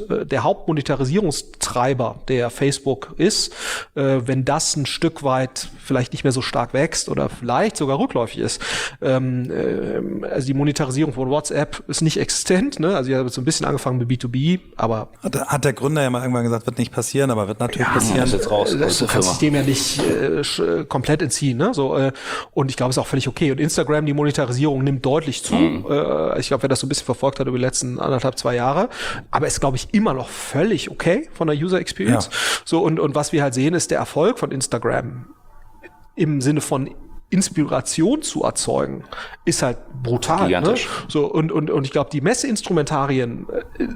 Hauptmonetarisierungstreiber der Facebook ist, wenn das ein Stück weit vielleicht nicht mehr so stark wächst oder vielleicht sogar rückläufig ist. Also die Monetarisierung von WhatsApp ist nicht existent, ne? Also ich habe so ein bisschen angefangen mit B2B, aber hat der Gründer ja mal irgendwann gesagt, wird nicht passieren, aber wird natürlich passieren. Ist jetzt raus aus du kannst dich dem ja nicht komplett entziehen, ne? So, und ich glaube, es ist auch völlig okay. Und Instagram, die Monetarisierung nimmt deutlich zu. Ich glaube, wer das so ein bisschen verfolgt hat über die letzten 1,5, 2 Jahre, aber ist, glaube ich, immer noch völlig okay von der User Experience. Ja. So, und was wir halt sehen, ist der Erfolg von Instagram im Sinne von Inspiration zu erzeugen, ist halt brutal. Ne? So, und ich glaube, die Messeinstrumentarien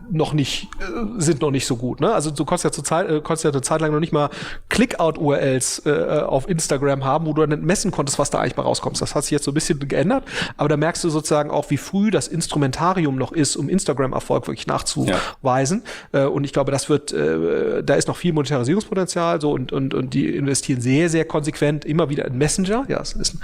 sind noch nicht so gut. Ne? Also du konntest ja eine Zeit lang noch nicht mal Click-Out-URLs auf Instagram haben, wo du dann messen konntest, was da eigentlich mal rauskommt. Das hat sich jetzt so ein bisschen geändert, aber da merkst du sozusagen auch, wie früh das Instrumentarium noch ist, um Instagram-Erfolg wirklich nachzuweisen. Ja. Und ich glaube, da ist noch viel Monetarisierungspotenzial, so und die investieren sehr, sehr konsequent immer wieder in Messenger. Ja,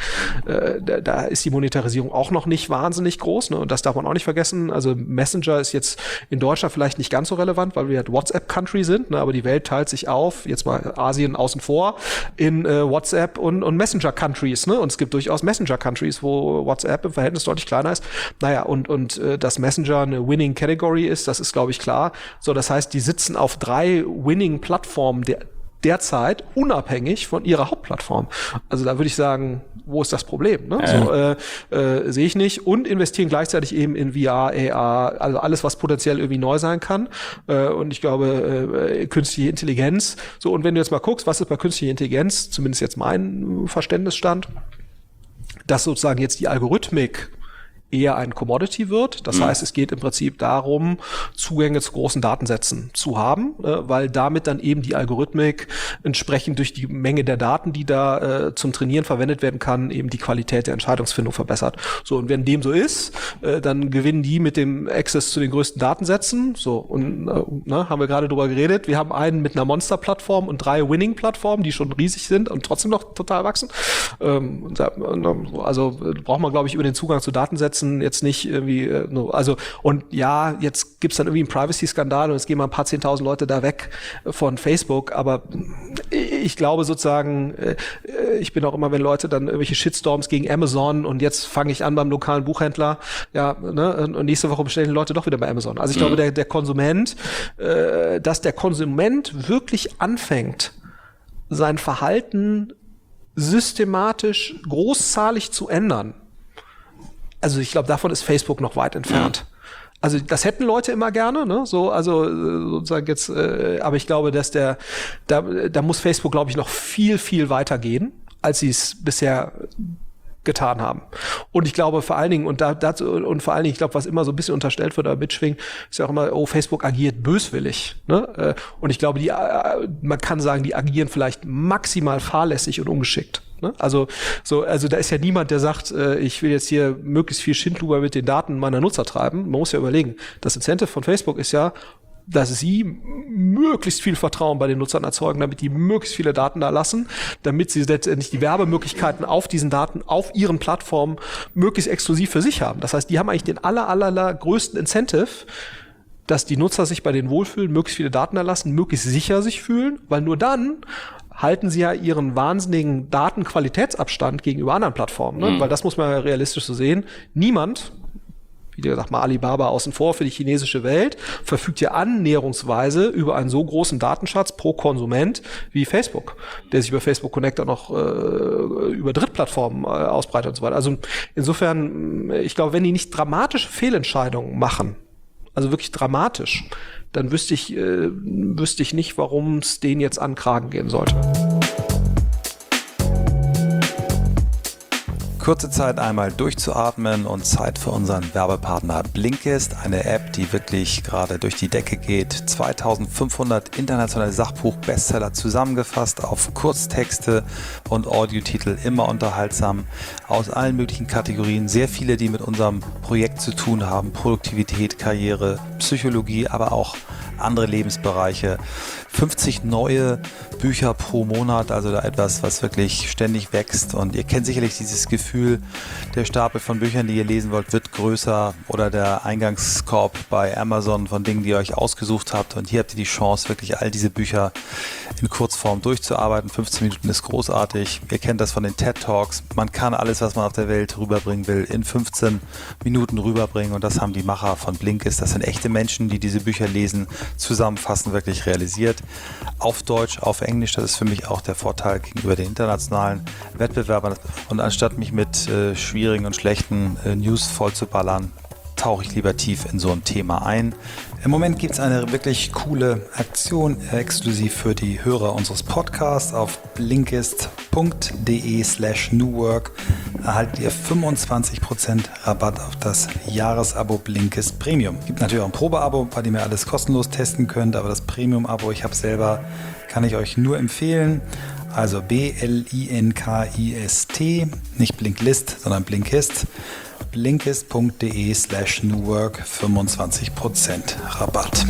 da ist die Monetarisierung auch noch nicht wahnsinnig groß, ne? Und das darf man auch nicht vergessen. Also Messenger ist jetzt in Deutschland vielleicht nicht ganz so relevant, weil wir halt WhatsApp-Country sind, ne? Aber die Welt teilt sich auf, jetzt mal Asien außen vor, in WhatsApp und Messenger-Countries, ne? Und es gibt durchaus Messenger-Countries, wo WhatsApp im Verhältnis deutlich kleiner ist. Naja, und dass Messenger eine Winning Category ist, das ist, glaube ich, klar. So, das heißt, die sitzen auf 3 Winning-Plattformen derzeit unabhängig von ihrer Hauptplattform. Also da würde ich sagen, wo ist das Problem? Ne? Sehe ich nicht. Und investieren gleichzeitig eben in VR, AR, also alles, was potenziell irgendwie neu sein kann. Und ich glaube, künstliche Intelligenz. So, und wenn du jetzt mal guckst, was ist bei künstlicher Intelligenz, zumindest jetzt mein Verständnisstand, dass sozusagen jetzt die Algorithmik eher ein Commodity wird. Das heißt, es geht im Prinzip darum, Zugänge zu großen Datensätzen zu haben, weil damit dann eben die Algorithmik entsprechend durch die Menge der Daten, die da zum Trainieren verwendet werden kann, eben die Qualität der Entscheidungsfindung verbessert. So, und wenn dem so ist, dann gewinnen die mit dem Access zu den größten Datensätzen. So, und haben wir gerade drüber geredet. Wir haben einen mit einer Monster-Plattform und 3 Winning-Plattformen, die schon riesig sind und trotzdem noch total wachsen. Also braucht man, glaube ich, über den Zugang zu Datensätzen jetzt nicht irgendwie, und ja, jetzt gibt's dann irgendwie einen Privacy-Skandal und es gehen mal ein paar 10.000 Leute da weg von Facebook, aber ich glaube sozusagen, ich bin auch immer, wenn Leute dann irgendwelche Shitstorms gegen Amazon und jetzt fange ich an beim lokalen Buchhändler, und nächste Woche bestellen die Leute doch wieder bei Amazon. Also ich glaube, der Konsument, dass der Konsument wirklich anfängt, sein Verhalten systematisch großzahlig zu ändern. Also ich glaube, davon ist Facebook noch weit entfernt. Also das hätten Leute immer gerne, ne? Sozusagen jetzt, aber ich glaube, dass da muss Facebook, glaube ich, noch viel, viel weiter gehen, als sie es bisher getan haben. Und ich glaube vor allen Dingen, ich glaube, was immer so ein bisschen unterstellt wird oder mitschwingt, ist ja auch immer, Facebook agiert böswillig. Ne? Und ich glaube, man kann sagen, die agieren vielleicht maximal fahrlässig und ungeschickt. Ne? Also da ist ja niemand, der sagt, ich will jetzt hier möglichst viel Schindluder mit den Daten meiner Nutzer treiben. Man muss ja überlegen, das Incentive von Facebook ist ja, dass sie möglichst viel Vertrauen bei den Nutzern erzeugen, damit die möglichst viele Daten da lassen, damit sie letztendlich die Werbemöglichkeiten auf diesen Daten, auf ihren Plattformen möglichst exklusiv für sich haben. Das heißt, die haben eigentlich den allergrößten Incentive, dass die Nutzer sich bei denen wohlfühlen, möglichst viele Daten erlassen, möglichst sicher sich fühlen, weil nur dann halten sie ja ihren wahnsinnigen Datenqualitätsabstand gegenüber anderen Plattformen, ne? Weil das muss man ja realistisch so sehen. Niemand, wie gesagt, mal Alibaba außen vor für die chinesische Welt, verfügt ja annäherungsweise über einen so großen Datenschatz pro Konsument wie Facebook, der sich über Facebook Connect auch noch über Drittplattformen ausbreitet und so weiter. Also insofern, ich glaube, wenn die nicht dramatische Fehlentscheidungen machen, also wirklich dramatisch, dann wüsste ich nicht, warum es denen jetzt an den Kragen gehen sollte. Kurze Zeit einmal durchzuatmen und Zeit für unseren Werbepartner Blinkist, eine App, die wirklich gerade durch die Decke geht. 2500 internationale Sachbuch-Bestseller zusammengefasst auf Kurztexte und Audiotitel, immer unterhaltsam, aus allen möglichen Kategorien. Sehr viele, die mit unserem Projekt zu tun haben, Produktivität, Karriere, Psychologie, aber auch andere Lebensbereiche. 50 neue Bücher pro Monat, also da etwas, was wirklich ständig wächst. Und ihr kennt sicherlich dieses Gefühl, der Stapel von Büchern, die ihr lesen wollt, wird größer, oder der Eingangskorb bei Amazon von Dingen, die ihr euch ausgesucht habt. Und hier habt ihr die Chance, wirklich all diese Bücher in Kurzform durchzuarbeiten. 15 Minuten ist großartig. Ihr kennt das von den TED Talks. Man kann alles, was man auf der Welt rüberbringen will, in 15 Minuten rüberbringen. Und das haben die Macher von Blinkist. Das sind echte Menschen, die diese Bücher lesen, zusammenfassen, wirklich realisiert. Auf Deutsch, auf Englisch, das ist für mich auch der Vorteil gegenüber den internationalen Wettbewerbern. Und anstatt mich mit schwierigen und schlechten News voll zu ballern, tauche ich lieber tief in so ein Thema ein. Im Moment gibt es eine wirklich coole Aktion exklusiv für die Hörer unseres Podcasts. Auf blinkist.de/newwork erhaltet ihr 25% Rabatt auf das Jahresabo Blinkist Premium. Gibt natürlich auch ein Probeabo, bei dem ihr alles kostenlos testen könnt, aber das Premium-Abo, ich habe selber, kann ich euch nur empfehlen. Also Blinkist, nicht Blinklist, sondern Blinkist. Blinkist.de/newwork, 25% Rabatt.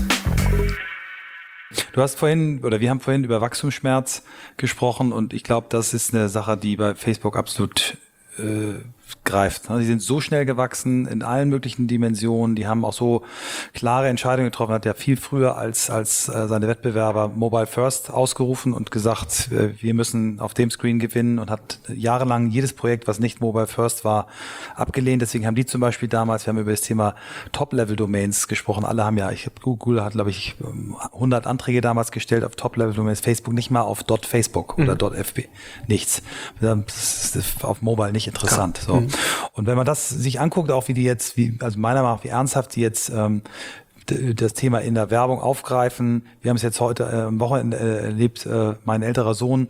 Du hast vorhin, oder wir haben vorhin über Wachstumsschmerz gesprochen, und ich glaube, das ist eine Sache, die bei Facebook absolut greift. Die sind so schnell gewachsen in allen möglichen Dimensionen, die haben auch so klare Entscheidungen getroffen, hat ja viel früher als seine Wettbewerber Mobile First ausgerufen und gesagt, wir müssen auf dem Screen gewinnen, und hat jahrelang jedes Projekt, was nicht Mobile First war, abgelehnt. Deswegen haben die zum Beispiel damals, wir haben über das Thema Top-Level-Domains gesprochen, alle haben ja, Google hat, glaube ich, 100 Anträge damals gestellt auf Top-Level-Domains, Facebook nicht mal auf .facebook oder .fb, nichts. Das ist auf Mobile nicht interessant. So. Und wenn man das sich anguckt, auch wie die jetzt, also meiner Meinung nach, wie ernsthaft die jetzt das Thema in der Werbung aufgreifen. Wir haben es jetzt heute am Wochenende erlebt, mein älterer Sohn,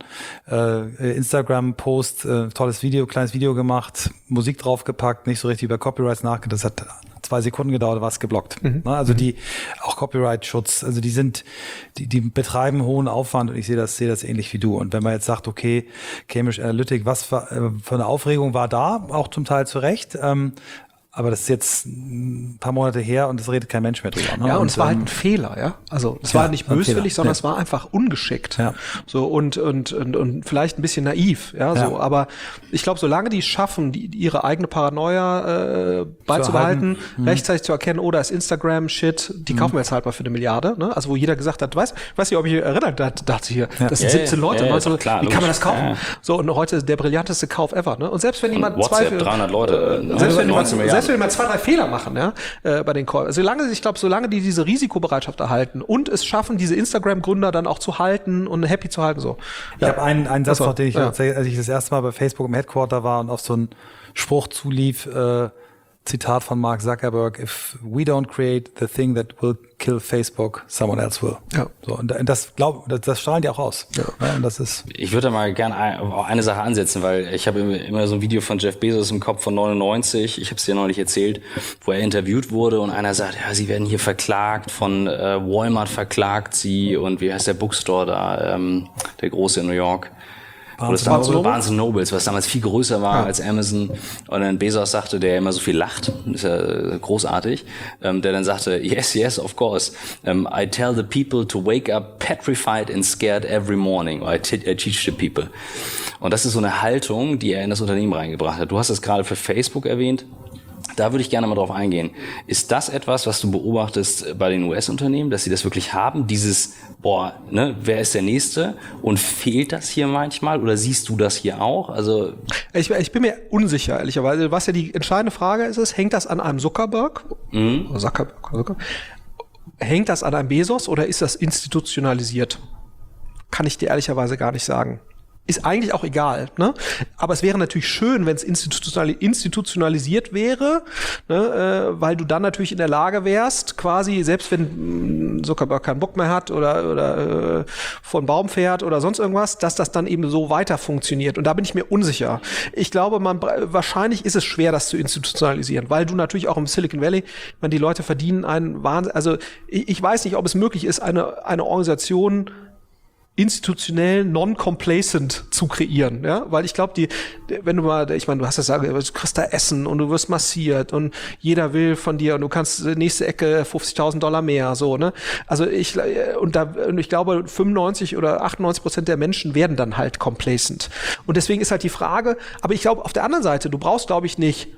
Instagram-Post, tolles Video, kleines Video gemacht, Musik draufgepackt, nicht so richtig über Copyrights nachgedacht, das hat 2 Sekunden gedauert, war es geblockt. Also auch Copyright-Schutz, also die betreiben hohen Aufwand und ich sehe das ähnlich wie du. Und wenn man jetzt sagt, okay, Cambridge Analytica, was für eine Aufregung war da, auch zum Teil zu Recht, aber das ist jetzt ein paar Monate her und es redet kein Mensch mehr drüber. Ne? Ja, und es war halt ein Fehler, ja. Also es war nicht böswillig, sondern es war einfach ungeschickt. Ja. So und vielleicht ein bisschen naiv, ja. So, aber ich glaube, solange die es schaffen, ihre eigene Paranoia beizubehalten, rechtzeitig zu erkennen, oh, da ist Instagram-Shit, die kaufen wir jetzt halt mal für 1 Milliarde, ne? Also wo jeder gesagt hat, weiß nicht, ob ich erinnert, da dachte ich hier, das sind 17 Leute, klar, wie kann man das kaufen? Ja. So, und heute der brillanteste Kauf ever, ne? Und selbst wenn jemand WhatsApp, 300 Leute, selbst wenn 19 Milliarden. wir mal 2, 3 Fehler machen, ja, bei den Calls. Solange die diese Risikobereitschaft erhalten und es schaffen, diese Instagram-Gründer dann auch zu halten und happy zu halten, so. Ich habe einen Satz noch, den als ich das erste Mal bei Facebook im Headquarter war und auf so einen Spruch zulief, Zitat von Mark Zuckerberg: If we don't create the thing that will kill Facebook, someone else will. Ja. So, und das strahlen die auch aus. Ja. Und das ist. Ich würde da mal gerne eine Sache ansetzen, weil ich habe immer so ein Video von Jeff Bezos im Kopf von 99, ich habe es dir neulich erzählt, wo er interviewt wurde und einer sagt, ja, sie werden hier verklagt, von Walmart verklagt sie und wie heißt der Bookstore da, der große in New York. Barnes & Nobles, was damals viel größer war als Amazon. Und dann Bezos sagte, der immer so viel lacht, ist ja großartig, der dann sagte, yes, of course. I tell the people to wake up petrified and scared every morning. I teach the people. Und das ist so eine Haltung, die er in das Unternehmen reingebracht hat. Du hast es gerade für Facebook erwähnt. Da würde ich gerne mal drauf eingehen. Ist das etwas, was du beobachtest bei den US-Unternehmen, dass sie das wirklich haben? Dieses, wer ist der Nächste? Und fehlt das hier manchmal? Oder siehst du das hier auch? Also ich bin mir unsicher, ehrlicherweise. Was ja die entscheidende Frage ist, hängt das an einem Zuckerberg? Zuckerberg? Hängt das an einem Bezos oder ist das institutionalisiert? Kann ich dir ehrlicherweise gar nicht sagen. Ist eigentlich auch egal, ne? Aber es wäre natürlich schön, wenn es institutionalisiert wäre, ne? Weil du dann natürlich in der Lage wärst, quasi, selbst wenn Zuckerberg keinen Bock mehr hat oder von Baum fährt oder sonst irgendwas, dass das dann eben so weiter funktioniert. Und da bin ich mir unsicher. Ich glaube, wahrscheinlich ist es schwer, das zu institutionalisieren, weil du natürlich auch im Silicon Valley, die Leute verdienen einen Wahnsinn. Also ich weiß nicht, ob es möglich ist, eine Organisation institutionell non-complacent zu kreieren, ja, weil ich glaube, du hast das gesagt, du kriegst da Essen und du wirst massiert und jeder will von dir und du kannst nächste Ecke $50.000 mehr, so, ne, also ich glaube 95 oder 98% der Menschen werden dann halt complacent und deswegen ist halt die Frage, aber ich glaube auf der anderen Seite, du brauchst, glaube ich, nicht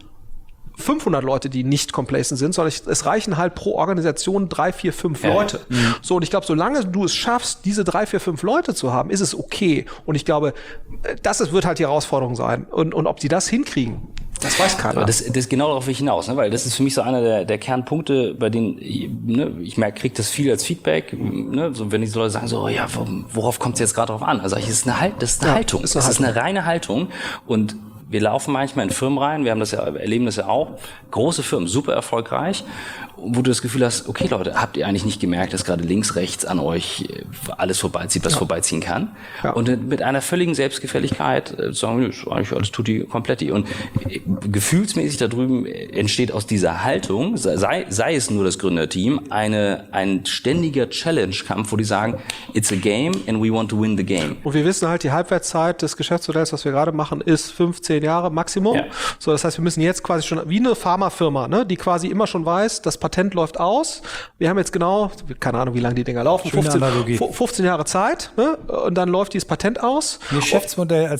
500 Leute, die nicht complacent sind, sondern es reichen halt pro Organisation 3, 4, 5 Leute. So, und ich glaube, solange du es schaffst, diese 3, 4, 5 Leute zu haben, ist es okay. Und ich glaube, wird halt die Herausforderung sein. Und ob sie das hinkriegen, das weiß keiner. Aber das genau darauf will ich hinaus, ne? Weil das ist für mich so einer der Kernpunkte, bei denen, ne, ich kriege das viel als Feedback, ne? So, wenn die Leute sagen so, ja, worauf kommt es jetzt gerade drauf an? Also das ist eine Haltung. Das ist eine reine Haltung. Und wir laufen manchmal in Firmen rein, erleben das ja auch, große Firmen, super erfolgreich, wo du das Gefühl hast, okay Leute, habt ihr eigentlich nicht gemerkt, dass gerade links, rechts an euch alles vorbeizieht, was vorbeiziehen kann? Ja. Und mit einer völligen Selbstgefälligkeit sagen, eigentlich alles tutti kompletti. Und gefühlsmäßig da drüben entsteht aus dieser Haltung, sei es nur das Gründerteam, ein ständiger Challenge-Kampf, wo die sagen, it's a game and we want to win the game. Und wir wissen halt, die Halbwertszeit des Geschäftsmodells, was wir gerade machen, ist 15 Jahre Maximum. Ja. So, das heißt, wir müssen jetzt quasi schon, wie eine Pharmafirma, ne, die quasi immer schon weiß, das Patent läuft aus. Wir haben jetzt genau, keine Ahnung, wie lange die Dinger laufen, 15 Jahre Zeit, ne, und dann läuft dieses Patent aus. Ein Geschäftsmodell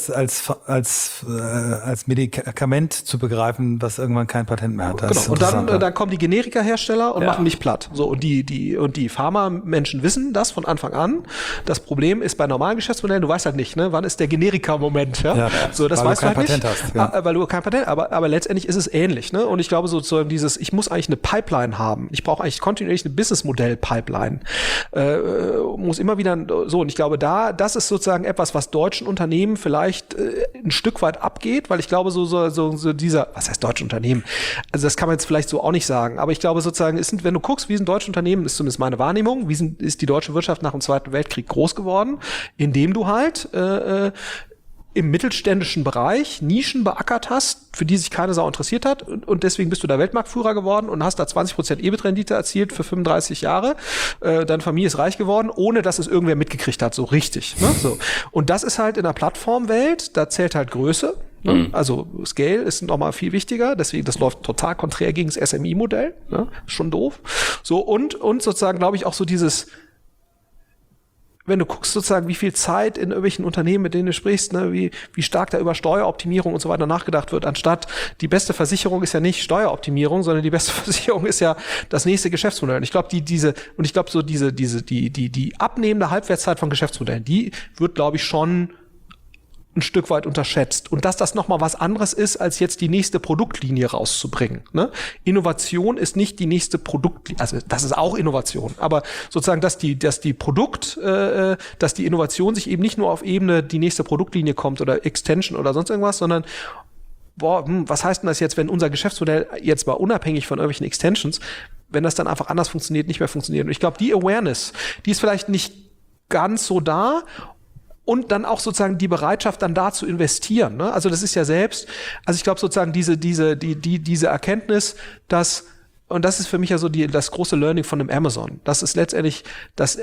als Medikament zu begreifen, was irgendwann kein Patent mehr hat. Genau. Und dann kommen die Generika-Hersteller und machen mich platt. So, und die Pharma-Menschen wissen das von Anfang an. Das Problem ist bei normalen Geschäftsmodellen, du weißt halt nicht, ne, wann ist der Generika-Moment, ja? So, das weißt du halt nicht. Hast, ja. Weil du kein Patent, aber letztendlich ist es ähnlich, ne? Und ich glaube sozusagen ich muss eigentlich eine Pipeline Pipeline haben. Ich brauche eigentlich kontinuierlich eine Businessmodell-Pipeline. Muss immer wieder so. Und ich glaube, das ist sozusagen etwas, was deutschen Unternehmen vielleicht ein Stück weit abgeht, weil ich glaube, so dieser, was heißt deutsche Unternehmen? Also das kann man jetzt vielleicht so auch nicht sagen, aber ich glaube sozusagen, wenn du guckst, wie sind deutsche Unternehmen, ist zumindest meine Wahrnehmung, ist die deutsche Wirtschaft nach dem Zweiten Weltkrieg groß geworden, indem du halt im mittelständischen Bereich Nischen beackert hast, für die sich keine Sau interessiert hat und deswegen bist du da Weltmarktführer geworden und hast da 20% EBIT-Rendite erzielt für 35 Jahre. Deine Familie ist reich geworden, ohne dass es irgendwer mitgekriegt hat, so richtig. Ne? So. Und das ist halt in der Plattformwelt, da zählt halt Größe. Ne? Also Scale ist nochmal viel wichtiger, deswegen das läuft total konträr gegen das SMI-Modell. Ne? Schon doof. So und sozusagen glaube ich auch so dieses, wenn du guckst sozusagen, wie viel Zeit in irgendwelchen Unternehmen, mit denen du sprichst, ne, wie stark da über Steueroptimierung und so weiter nachgedacht wird, anstatt die beste Versicherung ist ja nicht Steueroptimierung, sondern die beste Versicherung ist ja das nächste Geschäftsmodell. Und ich glaube, die abnehmende Halbwertszeit von Geschäftsmodellen, die wird, glaube ich, schon ein Stück weit unterschätzt. Und dass das nochmal was anderes ist, als jetzt die nächste Produktlinie rauszubringen. Ne? Innovation ist nicht die nächste Produktlinie, also das ist auch Innovation, aber sozusagen, dass die Innovation sich eben nicht nur auf Ebene die nächste Produktlinie kommt oder Extension oder sonst irgendwas, sondern was heißt denn das jetzt, wenn unser Geschäftsmodell jetzt mal unabhängig von irgendwelchen Extensions, wenn das dann einfach anders funktioniert, nicht mehr funktioniert. Und ich glaube, die Awareness, die ist vielleicht nicht ganz so da. Und dann auch sozusagen die Bereitschaft, dann da zu investieren. Ne? Also das ist ja selbst, also ich glaube sozusagen diese Erkenntnis, dass, und das ist für mich ja so das große Learning von dem Amazon. Das ist letztendlich das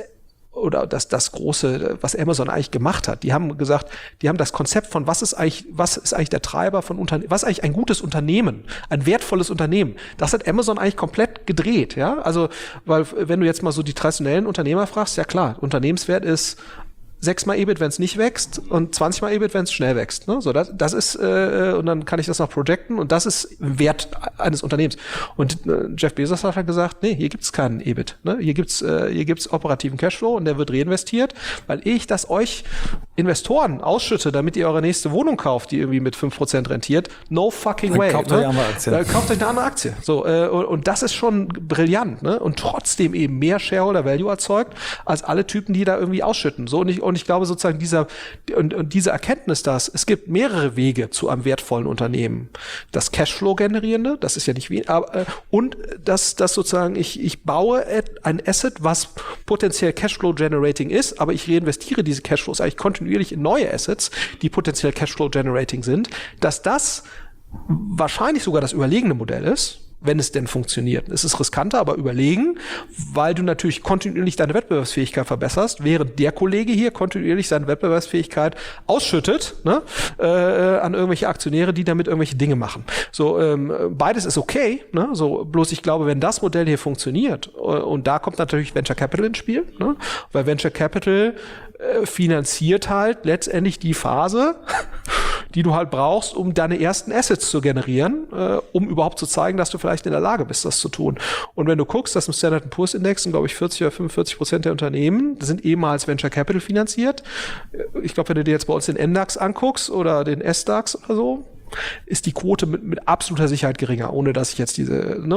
Große, was Amazon eigentlich gemacht hat. Die haben gesagt, die haben das Konzept von was ist eigentlich der Treiber von Unternehmen, was ist eigentlich ein gutes Unternehmen, ein wertvolles Unternehmen. Das hat Amazon eigentlich komplett gedreht, ja. Also, weil, wenn du jetzt mal so die traditionellen Unternehmer fragst, ja klar, Unternehmenswert ist 6-mal EBIT, wenn es nicht wächst und 20-mal EBIT, wenn es schnell wächst. Ne? So, das ist, und dann kann ich das noch projecten und das ist Wert eines Unternehmens. Und Jeff Bezos hat halt gesagt, nee, hier gibt's keinen EBIT. Ne? Hier gibt's operativen Cashflow und der wird reinvestiert, weil ich das euch Investoren ausschütte, damit ihr eure nächste Wohnung kauft, die irgendwie mit 5% rentiert. No fucking way. Kauft euch eine andere Aktie. Kauft euch eine andere Aktie. So, und das ist schon brillant. Ne? Und trotzdem eben mehr Shareholder Value erzeugt, als alle Typen, die da irgendwie ausschütten. So, und ich glaube sozusagen diese Erkenntnis, dass es gibt mehrere Wege zu einem wertvollen Unternehmen. Das Cashflow generierende, das ist ja nicht wie, und das sozusagen ich baue ein Asset, was potenziell Cashflow generating ist, aber ich reinvestiere diese Cashflows eigentlich kontinuierlich in neue Assets, die potenziell Cashflow generating sind, dass das wahrscheinlich sogar das überlegene Modell ist, wenn es denn funktioniert. Es ist riskanter, aber überlegen, weil du natürlich kontinuierlich deine Wettbewerbsfähigkeit verbesserst, während der Kollege hier kontinuierlich seine Wettbewerbsfähigkeit ausschüttet, ne, an irgendwelche Aktionäre, die damit irgendwelche Dinge machen. So, beides ist okay, ne, so, bloß ich glaube, wenn das Modell hier funktioniert, und da kommt natürlich Venture Capital ins Spiel, ne, weil Venture Capital finanziert halt letztendlich die Phase, die du halt brauchst, um deine ersten Assets zu generieren, um überhaupt zu zeigen, dass du vielleicht in der Lage bist, das zu tun. Und wenn du guckst, dass im Standard & Poor's Index sind, glaube ich, 40 oder 45% der Unternehmen sind ehemals Venture Capital finanziert. Ich glaube, wenn du dir jetzt bei uns den NDAX anguckst oder den SDAX oder so, ist die Quote mit absoluter Sicherheit geringer, ohne dass ich jetzt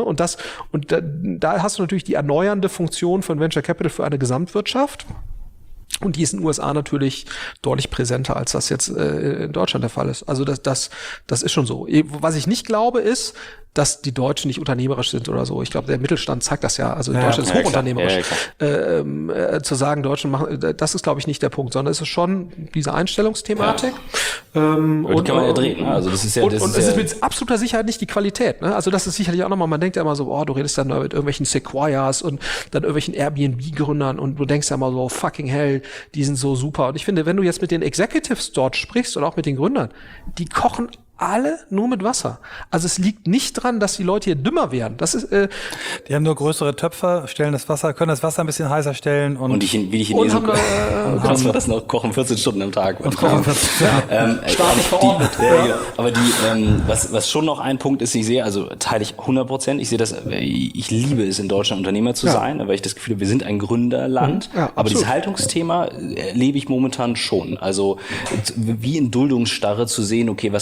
da hast du natürlich die erneuernde Funktion von Venture Capital für eine Gesamtwirtschaft. Und die ist in den USA natürlich deutlich präsenter, als das jetzt in Deutschland der Fall ist. Also das ist schon so. Was ich nicht glaube, ist, dass die Deutschen nicht unternehmerisch sind oder so. Ich glaube, der Mittelstand zeigt das ja. Also Deutschland ist hochunternehmerisch. Zu sagen, Deutschen machen, das ist, glaube ich, nicht der Punkt, sondern es ist schon diese Einstellungsthematik. Ja. Die kann man ja drehen. Ne? Also das ist ja, und es ist mit absoluter Sicherheit nicht die Qualität. Ne? Also das ist sicherlich auch nochmal, man denkt ja immer so, du redest dann mit irgendwelchen Sequoias und dann irgendwelchen Airbnb-Gründern und du denkst ja immer so, fucking hell, die sind so super. Und ich finde, wenn du jetzt mit den Executives dort sprichst und auch mit den Gründern, die kochen alle nur mit Wasser. Also es liegt nicht dran, dass die Leute hier dümmer werden. Das ist, die haben nur größere Töpfe, können das Wasser ein bisschen heißer stellen und wie die Chinesen was war das noch? Kochen 14 Stunden am Tag. Und kochen 14 Stunden. staatlich verordnet. Aber was schon noch ein Punkt ist, ich sehe, also teile ich 100%, ich sehe das, ich liebe es, in Deutschland Unternehmer zu sein, weil ich das Gefühl habe, wir sind ein Gründerland. Ja, aber dieses Haltungsthema erlebe ich momentan schon. Also wie in Duldungsstarre zu sehen, okay, was passiert da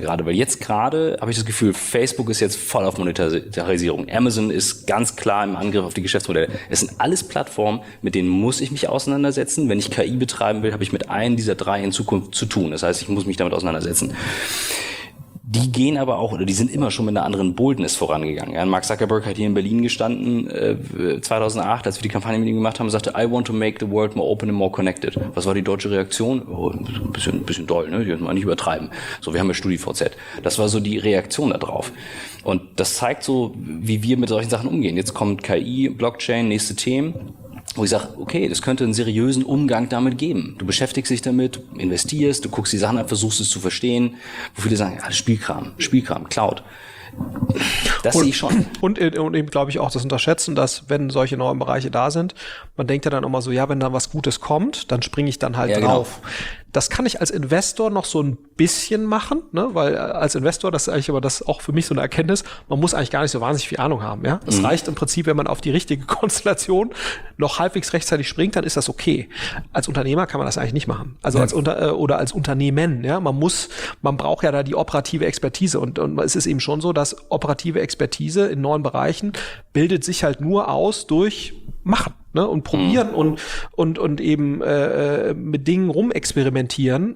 gerade, weil jetzt gerade habe ich das Gefühl, Facebook ist jetzt voll auf Monetarisierung. Amazon ist ganz klar im Angriff auf die Geschäftsmodelle. Es sind alles Plattformen, mit denen muss ich mich auseinandersetzen. Wenn ich KI betreiben will, habe ich mit einem dieser 3 in Zukunft zu tun. Das heißt, ich muss mich damit auseinandersetzen. Die gehen aber auch, oder die sind immer schon mit einer anderen Boldness vorangegangen. Ja, Mark Zuckerberg hat hier in Berlin gestanden, 2008, als wir die Kampagne mit ihm gemacht haben, sagte, I want to make the world more open and more connected. Was war die deutsche Reaktion? Oh, ein bisschen doll, ne? Die müssen wir nicht übertreiben. So, wir haben ja StudiVZ. Das war so die Reaktion da drauf. Und das zeigt so, wie wir mit solchen Sachen umgehen. Jetzt kommt KI, Blockchain, nächste Themen, wo ich sage, okay, das könnte einen seriösen Umgang damit geben. Du beschäftigst dich damit, investierst, du guckst die Sachen an, versuchst es zu verstehen, wo viele sagen, ja, Spielkram, Cloud. Das sehe ich schon. Und eben glaube ich auch das Unterschätzen, dass wenn solche neuen Bereiche da sind, man denkt ja dann immer so, ja, wenn da was Gutes kommt, dann springe ich dann halt drauf. Genau. Das kann ich als Investor noch so ein bisschen machen, ne? Weil als Investor, das ist eigentlich aber das auch für mich so eine Erkenntnis, man muss eigentlich gar nicht so wahnsinnig viel Ahnung haben. Ja, es reicht im Prinzip, wenn man auf die richtige Konstellation noch halbwegs rechtzeitig springt, dann ist das okay. Als Unternehmer kann man das eigentlich nicht machen. Also als Unternehmen. Ja, man braucht ja da die operative Expertise und es ist eben schon so, dass operative Expertise in neuen Bereichen bildet sich halt nur aus durch Machen. Ne, und probieren und eben mit Dingen rumexperimentieren,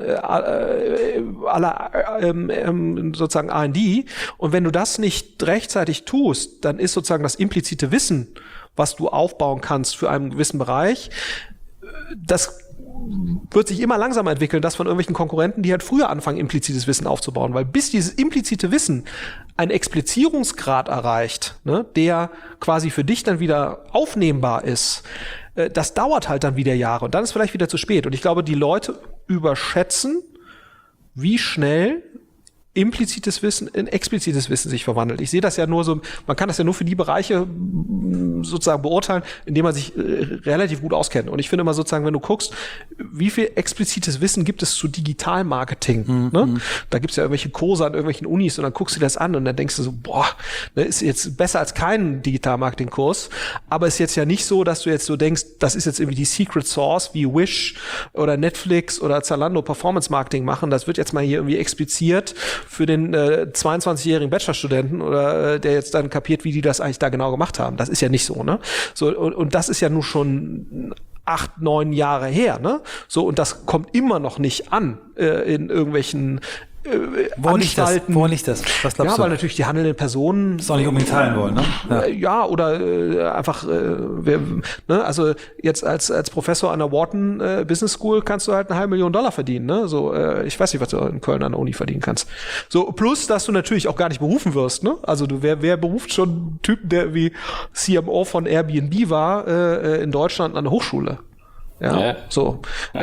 sozusagen R&D. Und wenn du das nicht rechtzeitig tust, dann ist sozusagen das implizite Wissen, was du aufbauen kannst für einen gewissen Bereich, das wird sich immer langsamer entwickeln, das von irgendwelchen Konkurrenten, die halt früher anfangen, implizites Wissen aufzubauen. Weil bis dieses implizite Wissen einen Explizierungsgrad erreicht, ne, der quasi für dich dann wieder aufnehmbar ist, das dauert halt dann wieder Jahre und dann ist vielleicht wieder zu spät. Und ich glaube, die Leute überschätzen, wie schnell implizites Wissen in explizites Wissen sich verwandelt. Ich sehe das ja nur so, man kann das ja nur für die Bereiche sozusagen beurteilen, in denen man sich relativ gut auskennt. Und ich finde immer sozusagen, wenn du guckst, wie viel explizites Wissen gibt es zu Digitalmarketing? Ne? Da gibt es ja irgendwelche Kurse an irgendwelchen Unis und dann guckst du dir das an und dann denkst du so, boah, ne, ist jetzt besser als kein Digitalmarketing-Kurs, aber ist jetzt ja nicht so, dass du jetzt so denkst, das ist jetzt irgendwie die Secret Sauce wie Wish oder Netflix oder Zalando Performance Marketing machen. Das wird jetzt mal hier irgendwie expliziert für den 22-jährigen Bachelorstudenten oder der jetzt dann kapiert, wie die das eigentlich da genau gemacht haben. Das ist ja nicht so, ne? So, und das ist ja nun schon 8, 9 Jahre her, ne? So, und das kommt immer noch nicht an in irgendwelchen Anstalten. Wo liegt das? Was glaubst du? Ja, weil natürlich die handelnden Personen das auch nicht unbedingt teilen wollen, ne? Ja, oder einfach, ne? Also jetzt als Professor an der Wharton Business School kannst du halt $500,000 verdienen, ne? So, ich weiß nicht, was du in Köln an der Uni verdienen kannst. So, plus, dass du natürlich auch gar nicht berufen wirst, ne? Also wer beruft schon einen Typen, der wie CMO von Airbnb war, in Deutschland an der Hochschule? Ja, so.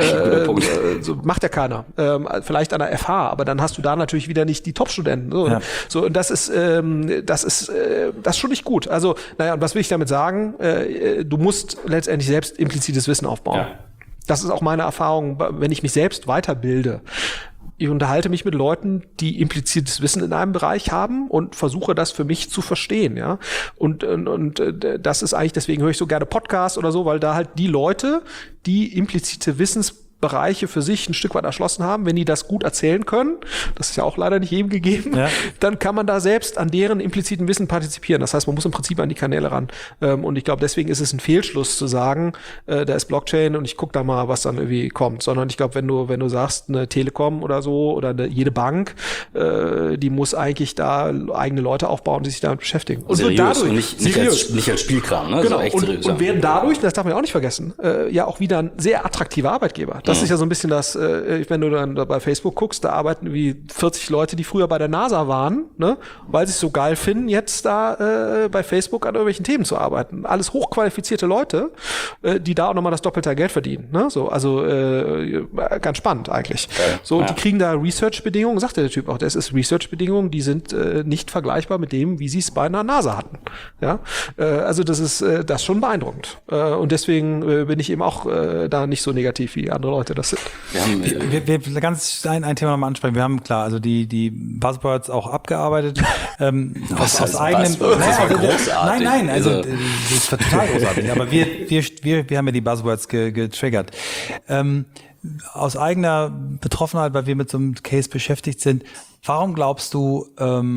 So macht ja keiner. Vielleicht an der FH, aber dann hast du da natürlich wieder nicht die Top-Studenten. So, ja. So, und das ist schon nicht gut. Also, naja, und was will ich damit sagen? Du musst letztendlich selbst implizites Wissen aufbauen. Ja. Das ist auch meine Erfahrung, wenn ich mich selbst weiterbilde. Ich unterhalte mich mit Leuten, die implizites Wissen in einem Bereich haben und versuche das für mich zu verstehen, ja. Und das ist eigentlich, deswegen höre ich so gerne Podcasts oder so, weil da halt die Leute, die implizite Wissensbereiche für sich ein Stück weit erschlossen haben, wenn die das gut erzählen können, das ist ja auch leider nicht jedem gegeben, ja, dann kann man da selbst an deren impliziten Wissen partizipieren. Das heißt, man muss im Prinzip an die Kanäle ran. Und ich glaube, deswegen ist es ein Fehlschluss zu sagen, da ist Blockchain und ich gucke da mal, was dann irgendwie kommt. Sondern ich glaube, wenn du sagst, eine Telekom oder so oder jede Bank, die muss eigentlich da eigene Leute aufbauen, die sich damit beschäftigen. Und seriös dadurch, und nicht als Spielkram, ne? Genau. So echt seriös, und werden dadurch, das darf man auch nicht vergessen, ja auch wieder ein sehr attraktiver Arbeitgeber. Das ist ja so ein bisschen das, wenn du dann bei Facebook guckst, da arbeiten wie 40 Leute, die früher bei der NASA waren, ne, weil sie es so geil finden, jetzt da bei Facebook an irgendwelchen Themen zu arbeiten. Alles hochqualifizierte Leute, die da auch nochmal das Doppelte Geld verdienen. Ne? So, also ganz spannend eigentlich. Okay. So, ja. Die kriegen da Research-Bedingungen, sagt der Typ auch, das ist Research-Bedingungen, die sind nicht vergleichbar mit dem, wie sie es bei einer NASA hatten. Ja? Also das ist das schon beeindruckend. Und deswegen bin ich eben auch da nicht so negativ, wie andere Leute das sind. Wir ganz ein Thema nochmal ansprechen. Wir haben klar, also die Buzzwords auch abgearbeitet. Aus eigenem. Nein, also das ist total großartig. Aber wir haben ja die Buzzwords getriggert. aus eigener Betroffenheit, weil wir mit so einem Case beschäftigt sind, warum glaubst du,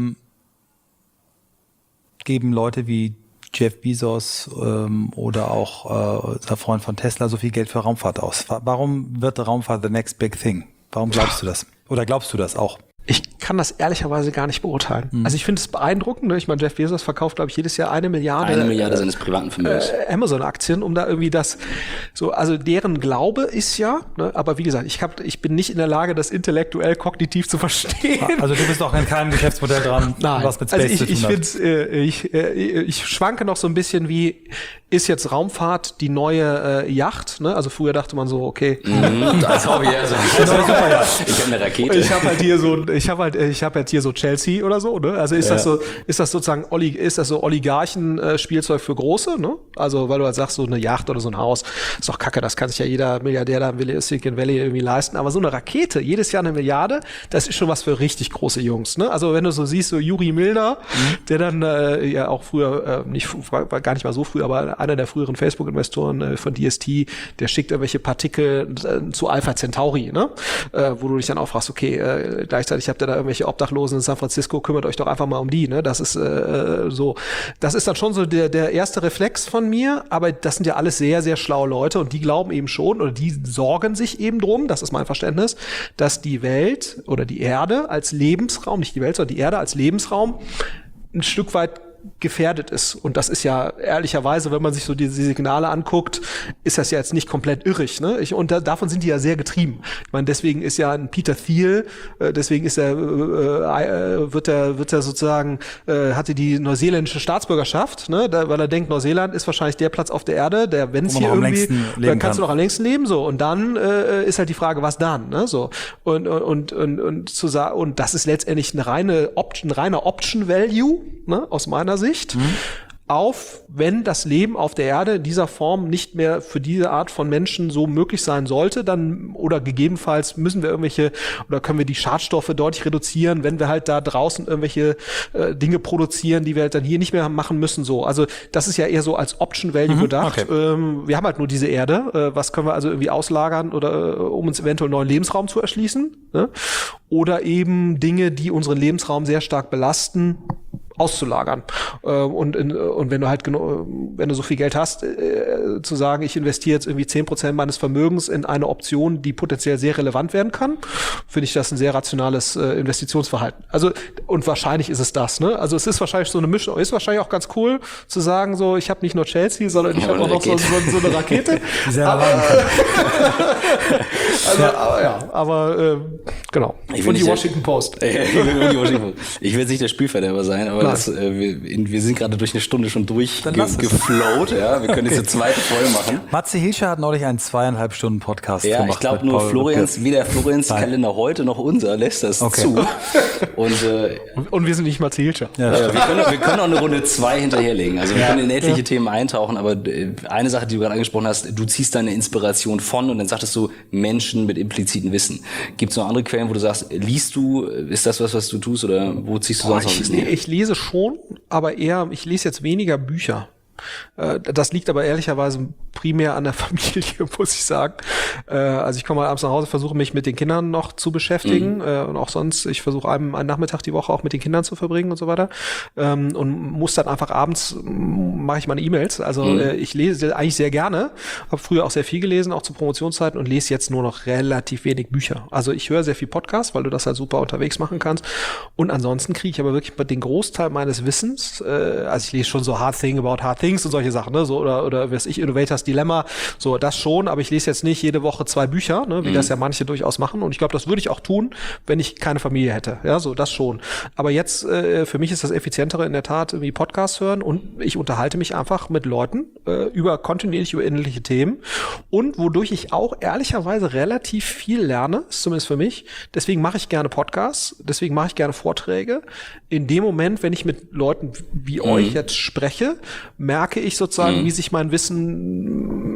geben Leute wie Jeff Bezos oder auch der Freund von Tesla so viel Geld für Raumfahrt aus? Warum wird Raumfahrt the next big thing? Warum glaubst du das? Oder glaubst du das auch? Ich kann das ehrlicherweise gar nicht beurteilen. Also ich finde es beeindruckend. Ne? Ich meine, Jeff Bezos verkauft, glaube ich, jedes Jahr 1 Milliarde. 1 Milliarde seines privaten Vermögens. Amazon-Aktien, um da irgendwie das so, also deren Glaube ist ja, ne? Aber wie gesagt, ich bin nicht in der Lage, das intellektuell kognitiv zu verstehen. Also du bist auch in keinem Geschäftsmodell dran, Nein. was mit Space zu tun hat. Ich schwanke noch so ein bisschen wie, ist jetzt Raumfahrt die neue Yacht? Ne? Also früher dachte man so, okay. Das habe ich also. Ich habe eine Rakete. Ich habe halt hier so Chelsea oder so, ne? Also ist das sozusagen Oligarchen-Spielzeug für Große, ne? Also weil du halt sagst, so eine Yacht oder so ein Haus, ist doch kacke, das kann sich ja jeder Milliardär da im Silicon Valley irgendwie leisten. Aber so eine Rakete, jedes Jahr 1 Milliarde, das ist schon was für richtig große Jungs, ne? Also wenn du so siehst, so Yuri Milner, der dann ja auch früher, war gar nicht mal so früh, aber einer der früheren Facebook-Investoren von DST, der schickt irgendwelche Partikel zu Alpha Centauri, ne? Wo du dich dann auch fragst, okay, gleichzeitig habt ihr da irgendwelche Obdachlosen in San Francisco, kümmert euch doch einfach mal um die, ne? Das ist so, das ist dann schon so der erste Reflex von mir, aber das sind ja alles sehr, sehr schlaue Leute und die glauben eben schon oder die sorgen sich eben drum, das ist mein Verständnis, dass die Welt oder die Erde als Lebensraum, nicht die Welt, sondern die Erde als Lebensraum ein Stück weit gefährdet ist. Und das ist ja ehrlicherweise, wenn man sich so diese Signale anguckt, ist das ja jetzt nicht komplett irrig. Ne? Davon sind die ja sehr getrieben. Ich meine, deswegen ist ja ein Peter Thiel, deswegen ist wird er sozusagen, hatte die neuseeländische Staatsbürgerschaft, ne? Weil er denkt, Neuseeland ist wahrscheinlich der Platz auf der Erde, der, wenn es hier irgendwie, dann kannst du noch am längsten leben, so. Und dann ist halt die Frage, was dann, ne? So. Und das ist letztendlich ein reiner Option Value, ne? Aus meiner Sicht. Wenn das Leben auf der Erde in dieser Form nicht mehr für diese Art von Menschen so möglich sein sollte, dann oder gegebenenfalls müssen wir können wir die Schadstoffe deutlich reduzieren, wenn wir halt da draußen irgendwelche Dinge produzieren, die wir halt dann hier nicht mehr machen müssen. So, also das ist ja eher so als Option Value gedacht. Okay. Wir haben halt nur diese Erde. Was können wir also irgendwie auslagern oder um uns eventuell einen neuen Lebensraum zu erschließen? Ne? Oder eben Dinge, die unseren Lebensraum sehr stark belasten, auszulagern. Und wenn du halt wenn du so viel Geld hast, zu sagen, ich investiere jetzt irgendwie 10% meines Vermögens in eine Option, die potenziell sehr relevant werden kann, finde ich das ein sehr rationales Investitionsverhalten. Also, und wahrscheinlich ist es das, ne? Also es ist wahrscheinlich so eine Mischung, ist wahrscheinlich auch ganz cool zu sagen, so, ich habe nicht nur Chelsea, sondern ich habe auch noch so eine Rakete. Genau. Und die Washington Post. Ich will jetzt nicht der Spielverderber sein, aber wir sind gerade durch eine Stunde schon durchgeflowt. Ja, wir können jetzt eine zweite voll machen. Matze Hilscher hat neulich einen 2,5 Stunden Podcast gemacht. Ja, ich glaube nur Florians Kalender heute noch unser lässt das zu. Und wir sind nicht Matze Hilscher. Ja, wir können auch eine Runde 2 hinterherlegen. Also wir können in etliche Themen eintauchen, aber eine Sache, die du gerade angesprochen hast, du ziehst deine Inspiration von und dann sagtest du Menschen mit implizitem Wissen. Gibt es noch andere Quellen, wo du sagst, liest du, ist das was du tust oder wo ziehst du sonst noch Wissen her? Ich lese schon, aber ich lese jetzt weniger Bücher. Das liegt aber ehrlicherweise primär an der Familie, muss ich sagen. Also ich komme mal abends nach Hause, versuche mich mit den Kindern noch zu beschäftigen und auch sonst, ich versuche einen Nachmittag die Woche auch mit den Kindern zu verbringen und so weiter und muss dann einfach abends, mache ich meine E-Mails. Also ich lese eigentlich sehr gerne, habe früher auch sehr viel gelesen, auch zu Promotionszeiten und lese jetzt nur noch relativ wenig Bücher. Also ich höre sehr viel Podcasts, weil du das halt super unterwegs machen kannst und ansonsten kriege ich aber wirklich den Großteil meines Wissens, also ich lese schon so Hard Thing About Hard Things und solche Sachen, ne, so oder weiß ich, Innovators Dilemma, so das schon, aber ich lese jetzt nicht jede Woche 2 Bücher, ne, wie das ja manche durchaus machen und ich glaube, das würde ich auch tun, wenn ich keine Familie hätte, ja, so das schon. Aber jetzt für mich ist das effizientere in der Tat irgendwie Podcasts hören und ich unterhalte mich einfach mit Leuten kontinuierlich über inhaltliche Themen und wodurch ich auch ehrlicherweise relativ viel lerne, zumindest für mich. Deswegen mache ich gerne Podcasts, deswegen mache ich gerne Vorträge. In dem Moment, wenn ich mit Leuten wie euch jetzt spreche, merke ich sozusagen, wie sich mein Wissen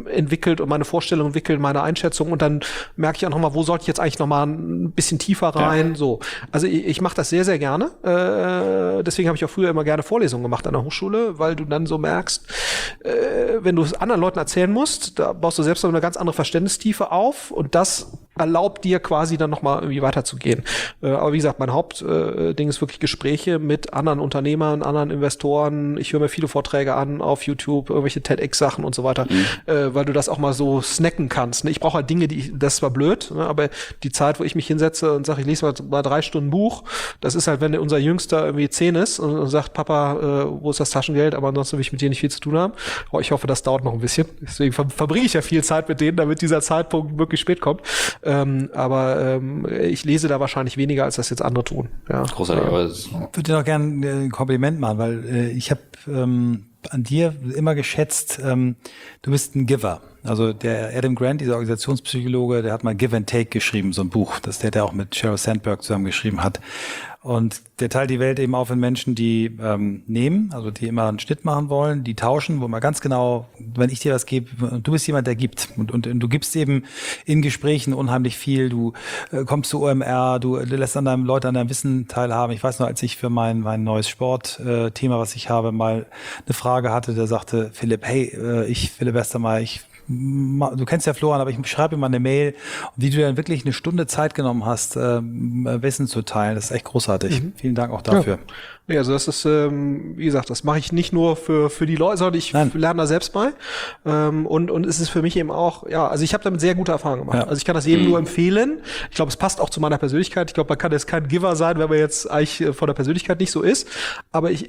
entwickelt und meine Vorstellung entwickelt, meine Einschätzung, und dann merke ich auch nochmal, wo sollte ich jetzt eigentlich nochmal ein bisschen tiefer rein, so. Also ich mache das sehr, sehr gerne. Deswegen habe ich auch früher immer gerne Vorlesungen gemacht an der Hochschule, weil du dann so merkst, wenn du es anderen Leuten erzählen musst, da baust du selbst noch eine ganz andere Verständnistiefe auf, und das erlaubt dir quasi dann nochmal irgendwie weiterzugehen. Aber wie gesagt, mein Hauptding ist wirklich Gespräche mit anderen Unternehmern, anderen Investoren. Ich höre mir viele Vorträge an auf YouTube, irgendwelche TEDx-Sachen und so weiter, weil du das auch mal so snacken kannst. Ich brauche halt Dinge, das ist zwar blöd, ne, aber die Zeit, wo ich mich hinsetze und sage, ich lese mal 3 Stunden Buch, das ist halt, wenn unser Jüngster irgendwie 10 ist und sagt, Papa, wo ist das Taschengeld, aber ansonsten will ich mit dir nicht viel zu tun haben. Oh, ich hoffe, das dauert noch ein bisschen. Deswegen verbringe ich ja viel Zeit mit denen, damit dieser Zeitpunkt wirklich spät kommt. Aber ich lese da wahrscheinlich weniger, als das jetzt andere tun. Ja. Großartig. Aber ich würde dir noch gerne ein Kompliment machen, weil ich habe an dir immer geschätzt, du bist ein Giver. Also der Adam Grant, dieser Organisationspsychologe, der hat mal Give and Take geschrieben, so ein Buch, das der auch mit Sheryl Sandberg zusammen geschrieben hat. Und der teilt die Welt eben auf in Menschen, die nehmen, also die immer einen Schnitt machen wollen, die tauschen, wo man ganz genau, wenn ich dir was gebe, du bist jemand, der gibt. Und du gibst eben in Gesprächen unheimlich viel. Du kommst zu OMR, du lässt Leute an deinem Wissen teilhaben. Ich weiß noch, als ich für mein neues Sportthema, was ich habe, mal eine Frage hatte, der sagte, Philipp, hey, Philipp Westermeier, du kennst ja Florian, aber ich schreibe ihm mal eine Mail, wie du dann wirklich eine Stunde Zeit genommen hast, Wissen zu teilen. Das ist echt großartig. Vielen Dank auch dafür. Ja, also das ist, wie gesagt, das mache ich nicht nur für die Leute, sondern ich lerne da selbst bei. Und es ist für mich eben auch, ja, also ich habe damit sehr gute Erfahrungen gemacht. Ja. Also ich kann das jedem nur empfehlen. Ich glaube, es passt auch zu meiner Persönlichkeit. Ich glaube, man kann jetzt kein Giver sein, wenn man jetzt eigentlich von der Persönlichkeit nicht so ist. Aber ich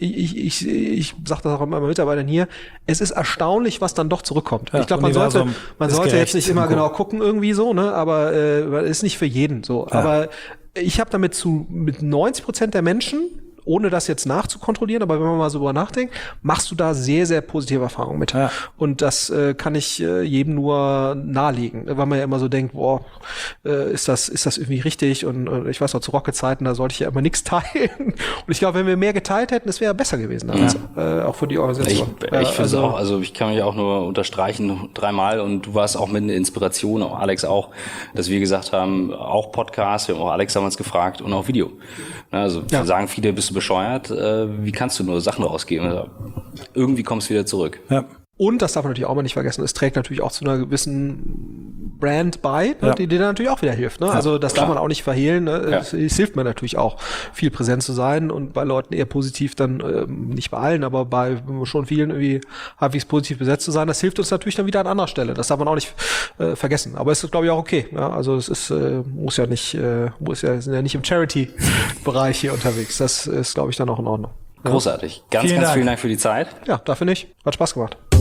sage das auch immer meinen Mitarbeitern hier, es ist erstaunlich, was dann doch zurückkommt. Ja, ich glaube, man sollte jetzt nicht immer genau gucken irgendwie so, ne, aber ist nicht für jeden so. Ja. Aber ich habe damit mit 90% der Menschen, ohne das jetzt nachzukontrollieren, aber wenn man mal so drüber nachdenkt, machst du da sehr, sehr positive Erfahrungen mit. Ja. Und das kann ich jedem nur nahelegen, weil man ja immer so denkt, boah, ist das irgendwie richtig? Und ich weiß noch, zu Rocket-Zeiten, da sollte ich ja immer nichts teilen. Und ich glaube, wenn wir mehr geteilt hätten, das wäre besser gewesen. Auch für die Organisation. Ich finde es auch, also ich kann mich auch nur unterstreichen 3-mal, und du warst auch mit einer Inspiration, auch Alex auch, dass wir gesagt haben, auch Podcast, wir haben auch Alex damals gefragt, und auch Video. Also sagen viele, bist du bescheuert, wie kannst du nur Sachen rausgeben? Irgendwie kommst du wieder zurück. Ja. Und, das darf man natürlich auch mal nicht vergessen, es trägt natürlich auch zu einer gewissen Brand bei, ne, die dir natürlich auch wieder hilft. Ne? Ja, also das darf man auch nicht verhehlen. Ne? Ja. Es hilft mir natürlich auch, viel präsent zu sein und bei Leuten eher positiv dann, nicht bei allen, aber bei schon vielen irgendwie halbwegs positiv besetzt zu sein. Das hilft uns natürlich dann wieder an anderer Stelle. Das darf man auch nicht vergessen. Aber es ist, glaube ich, auch okay. Ja? Also es ist, sind ja nicht im Charity-Bereich hier unterwegs. Das ist, glaube ich, dann auch in Ordnung. Großartig. Ganz vielen Dank für die Zeit. Ja, dafür nicht. Hat Spaß gemacht.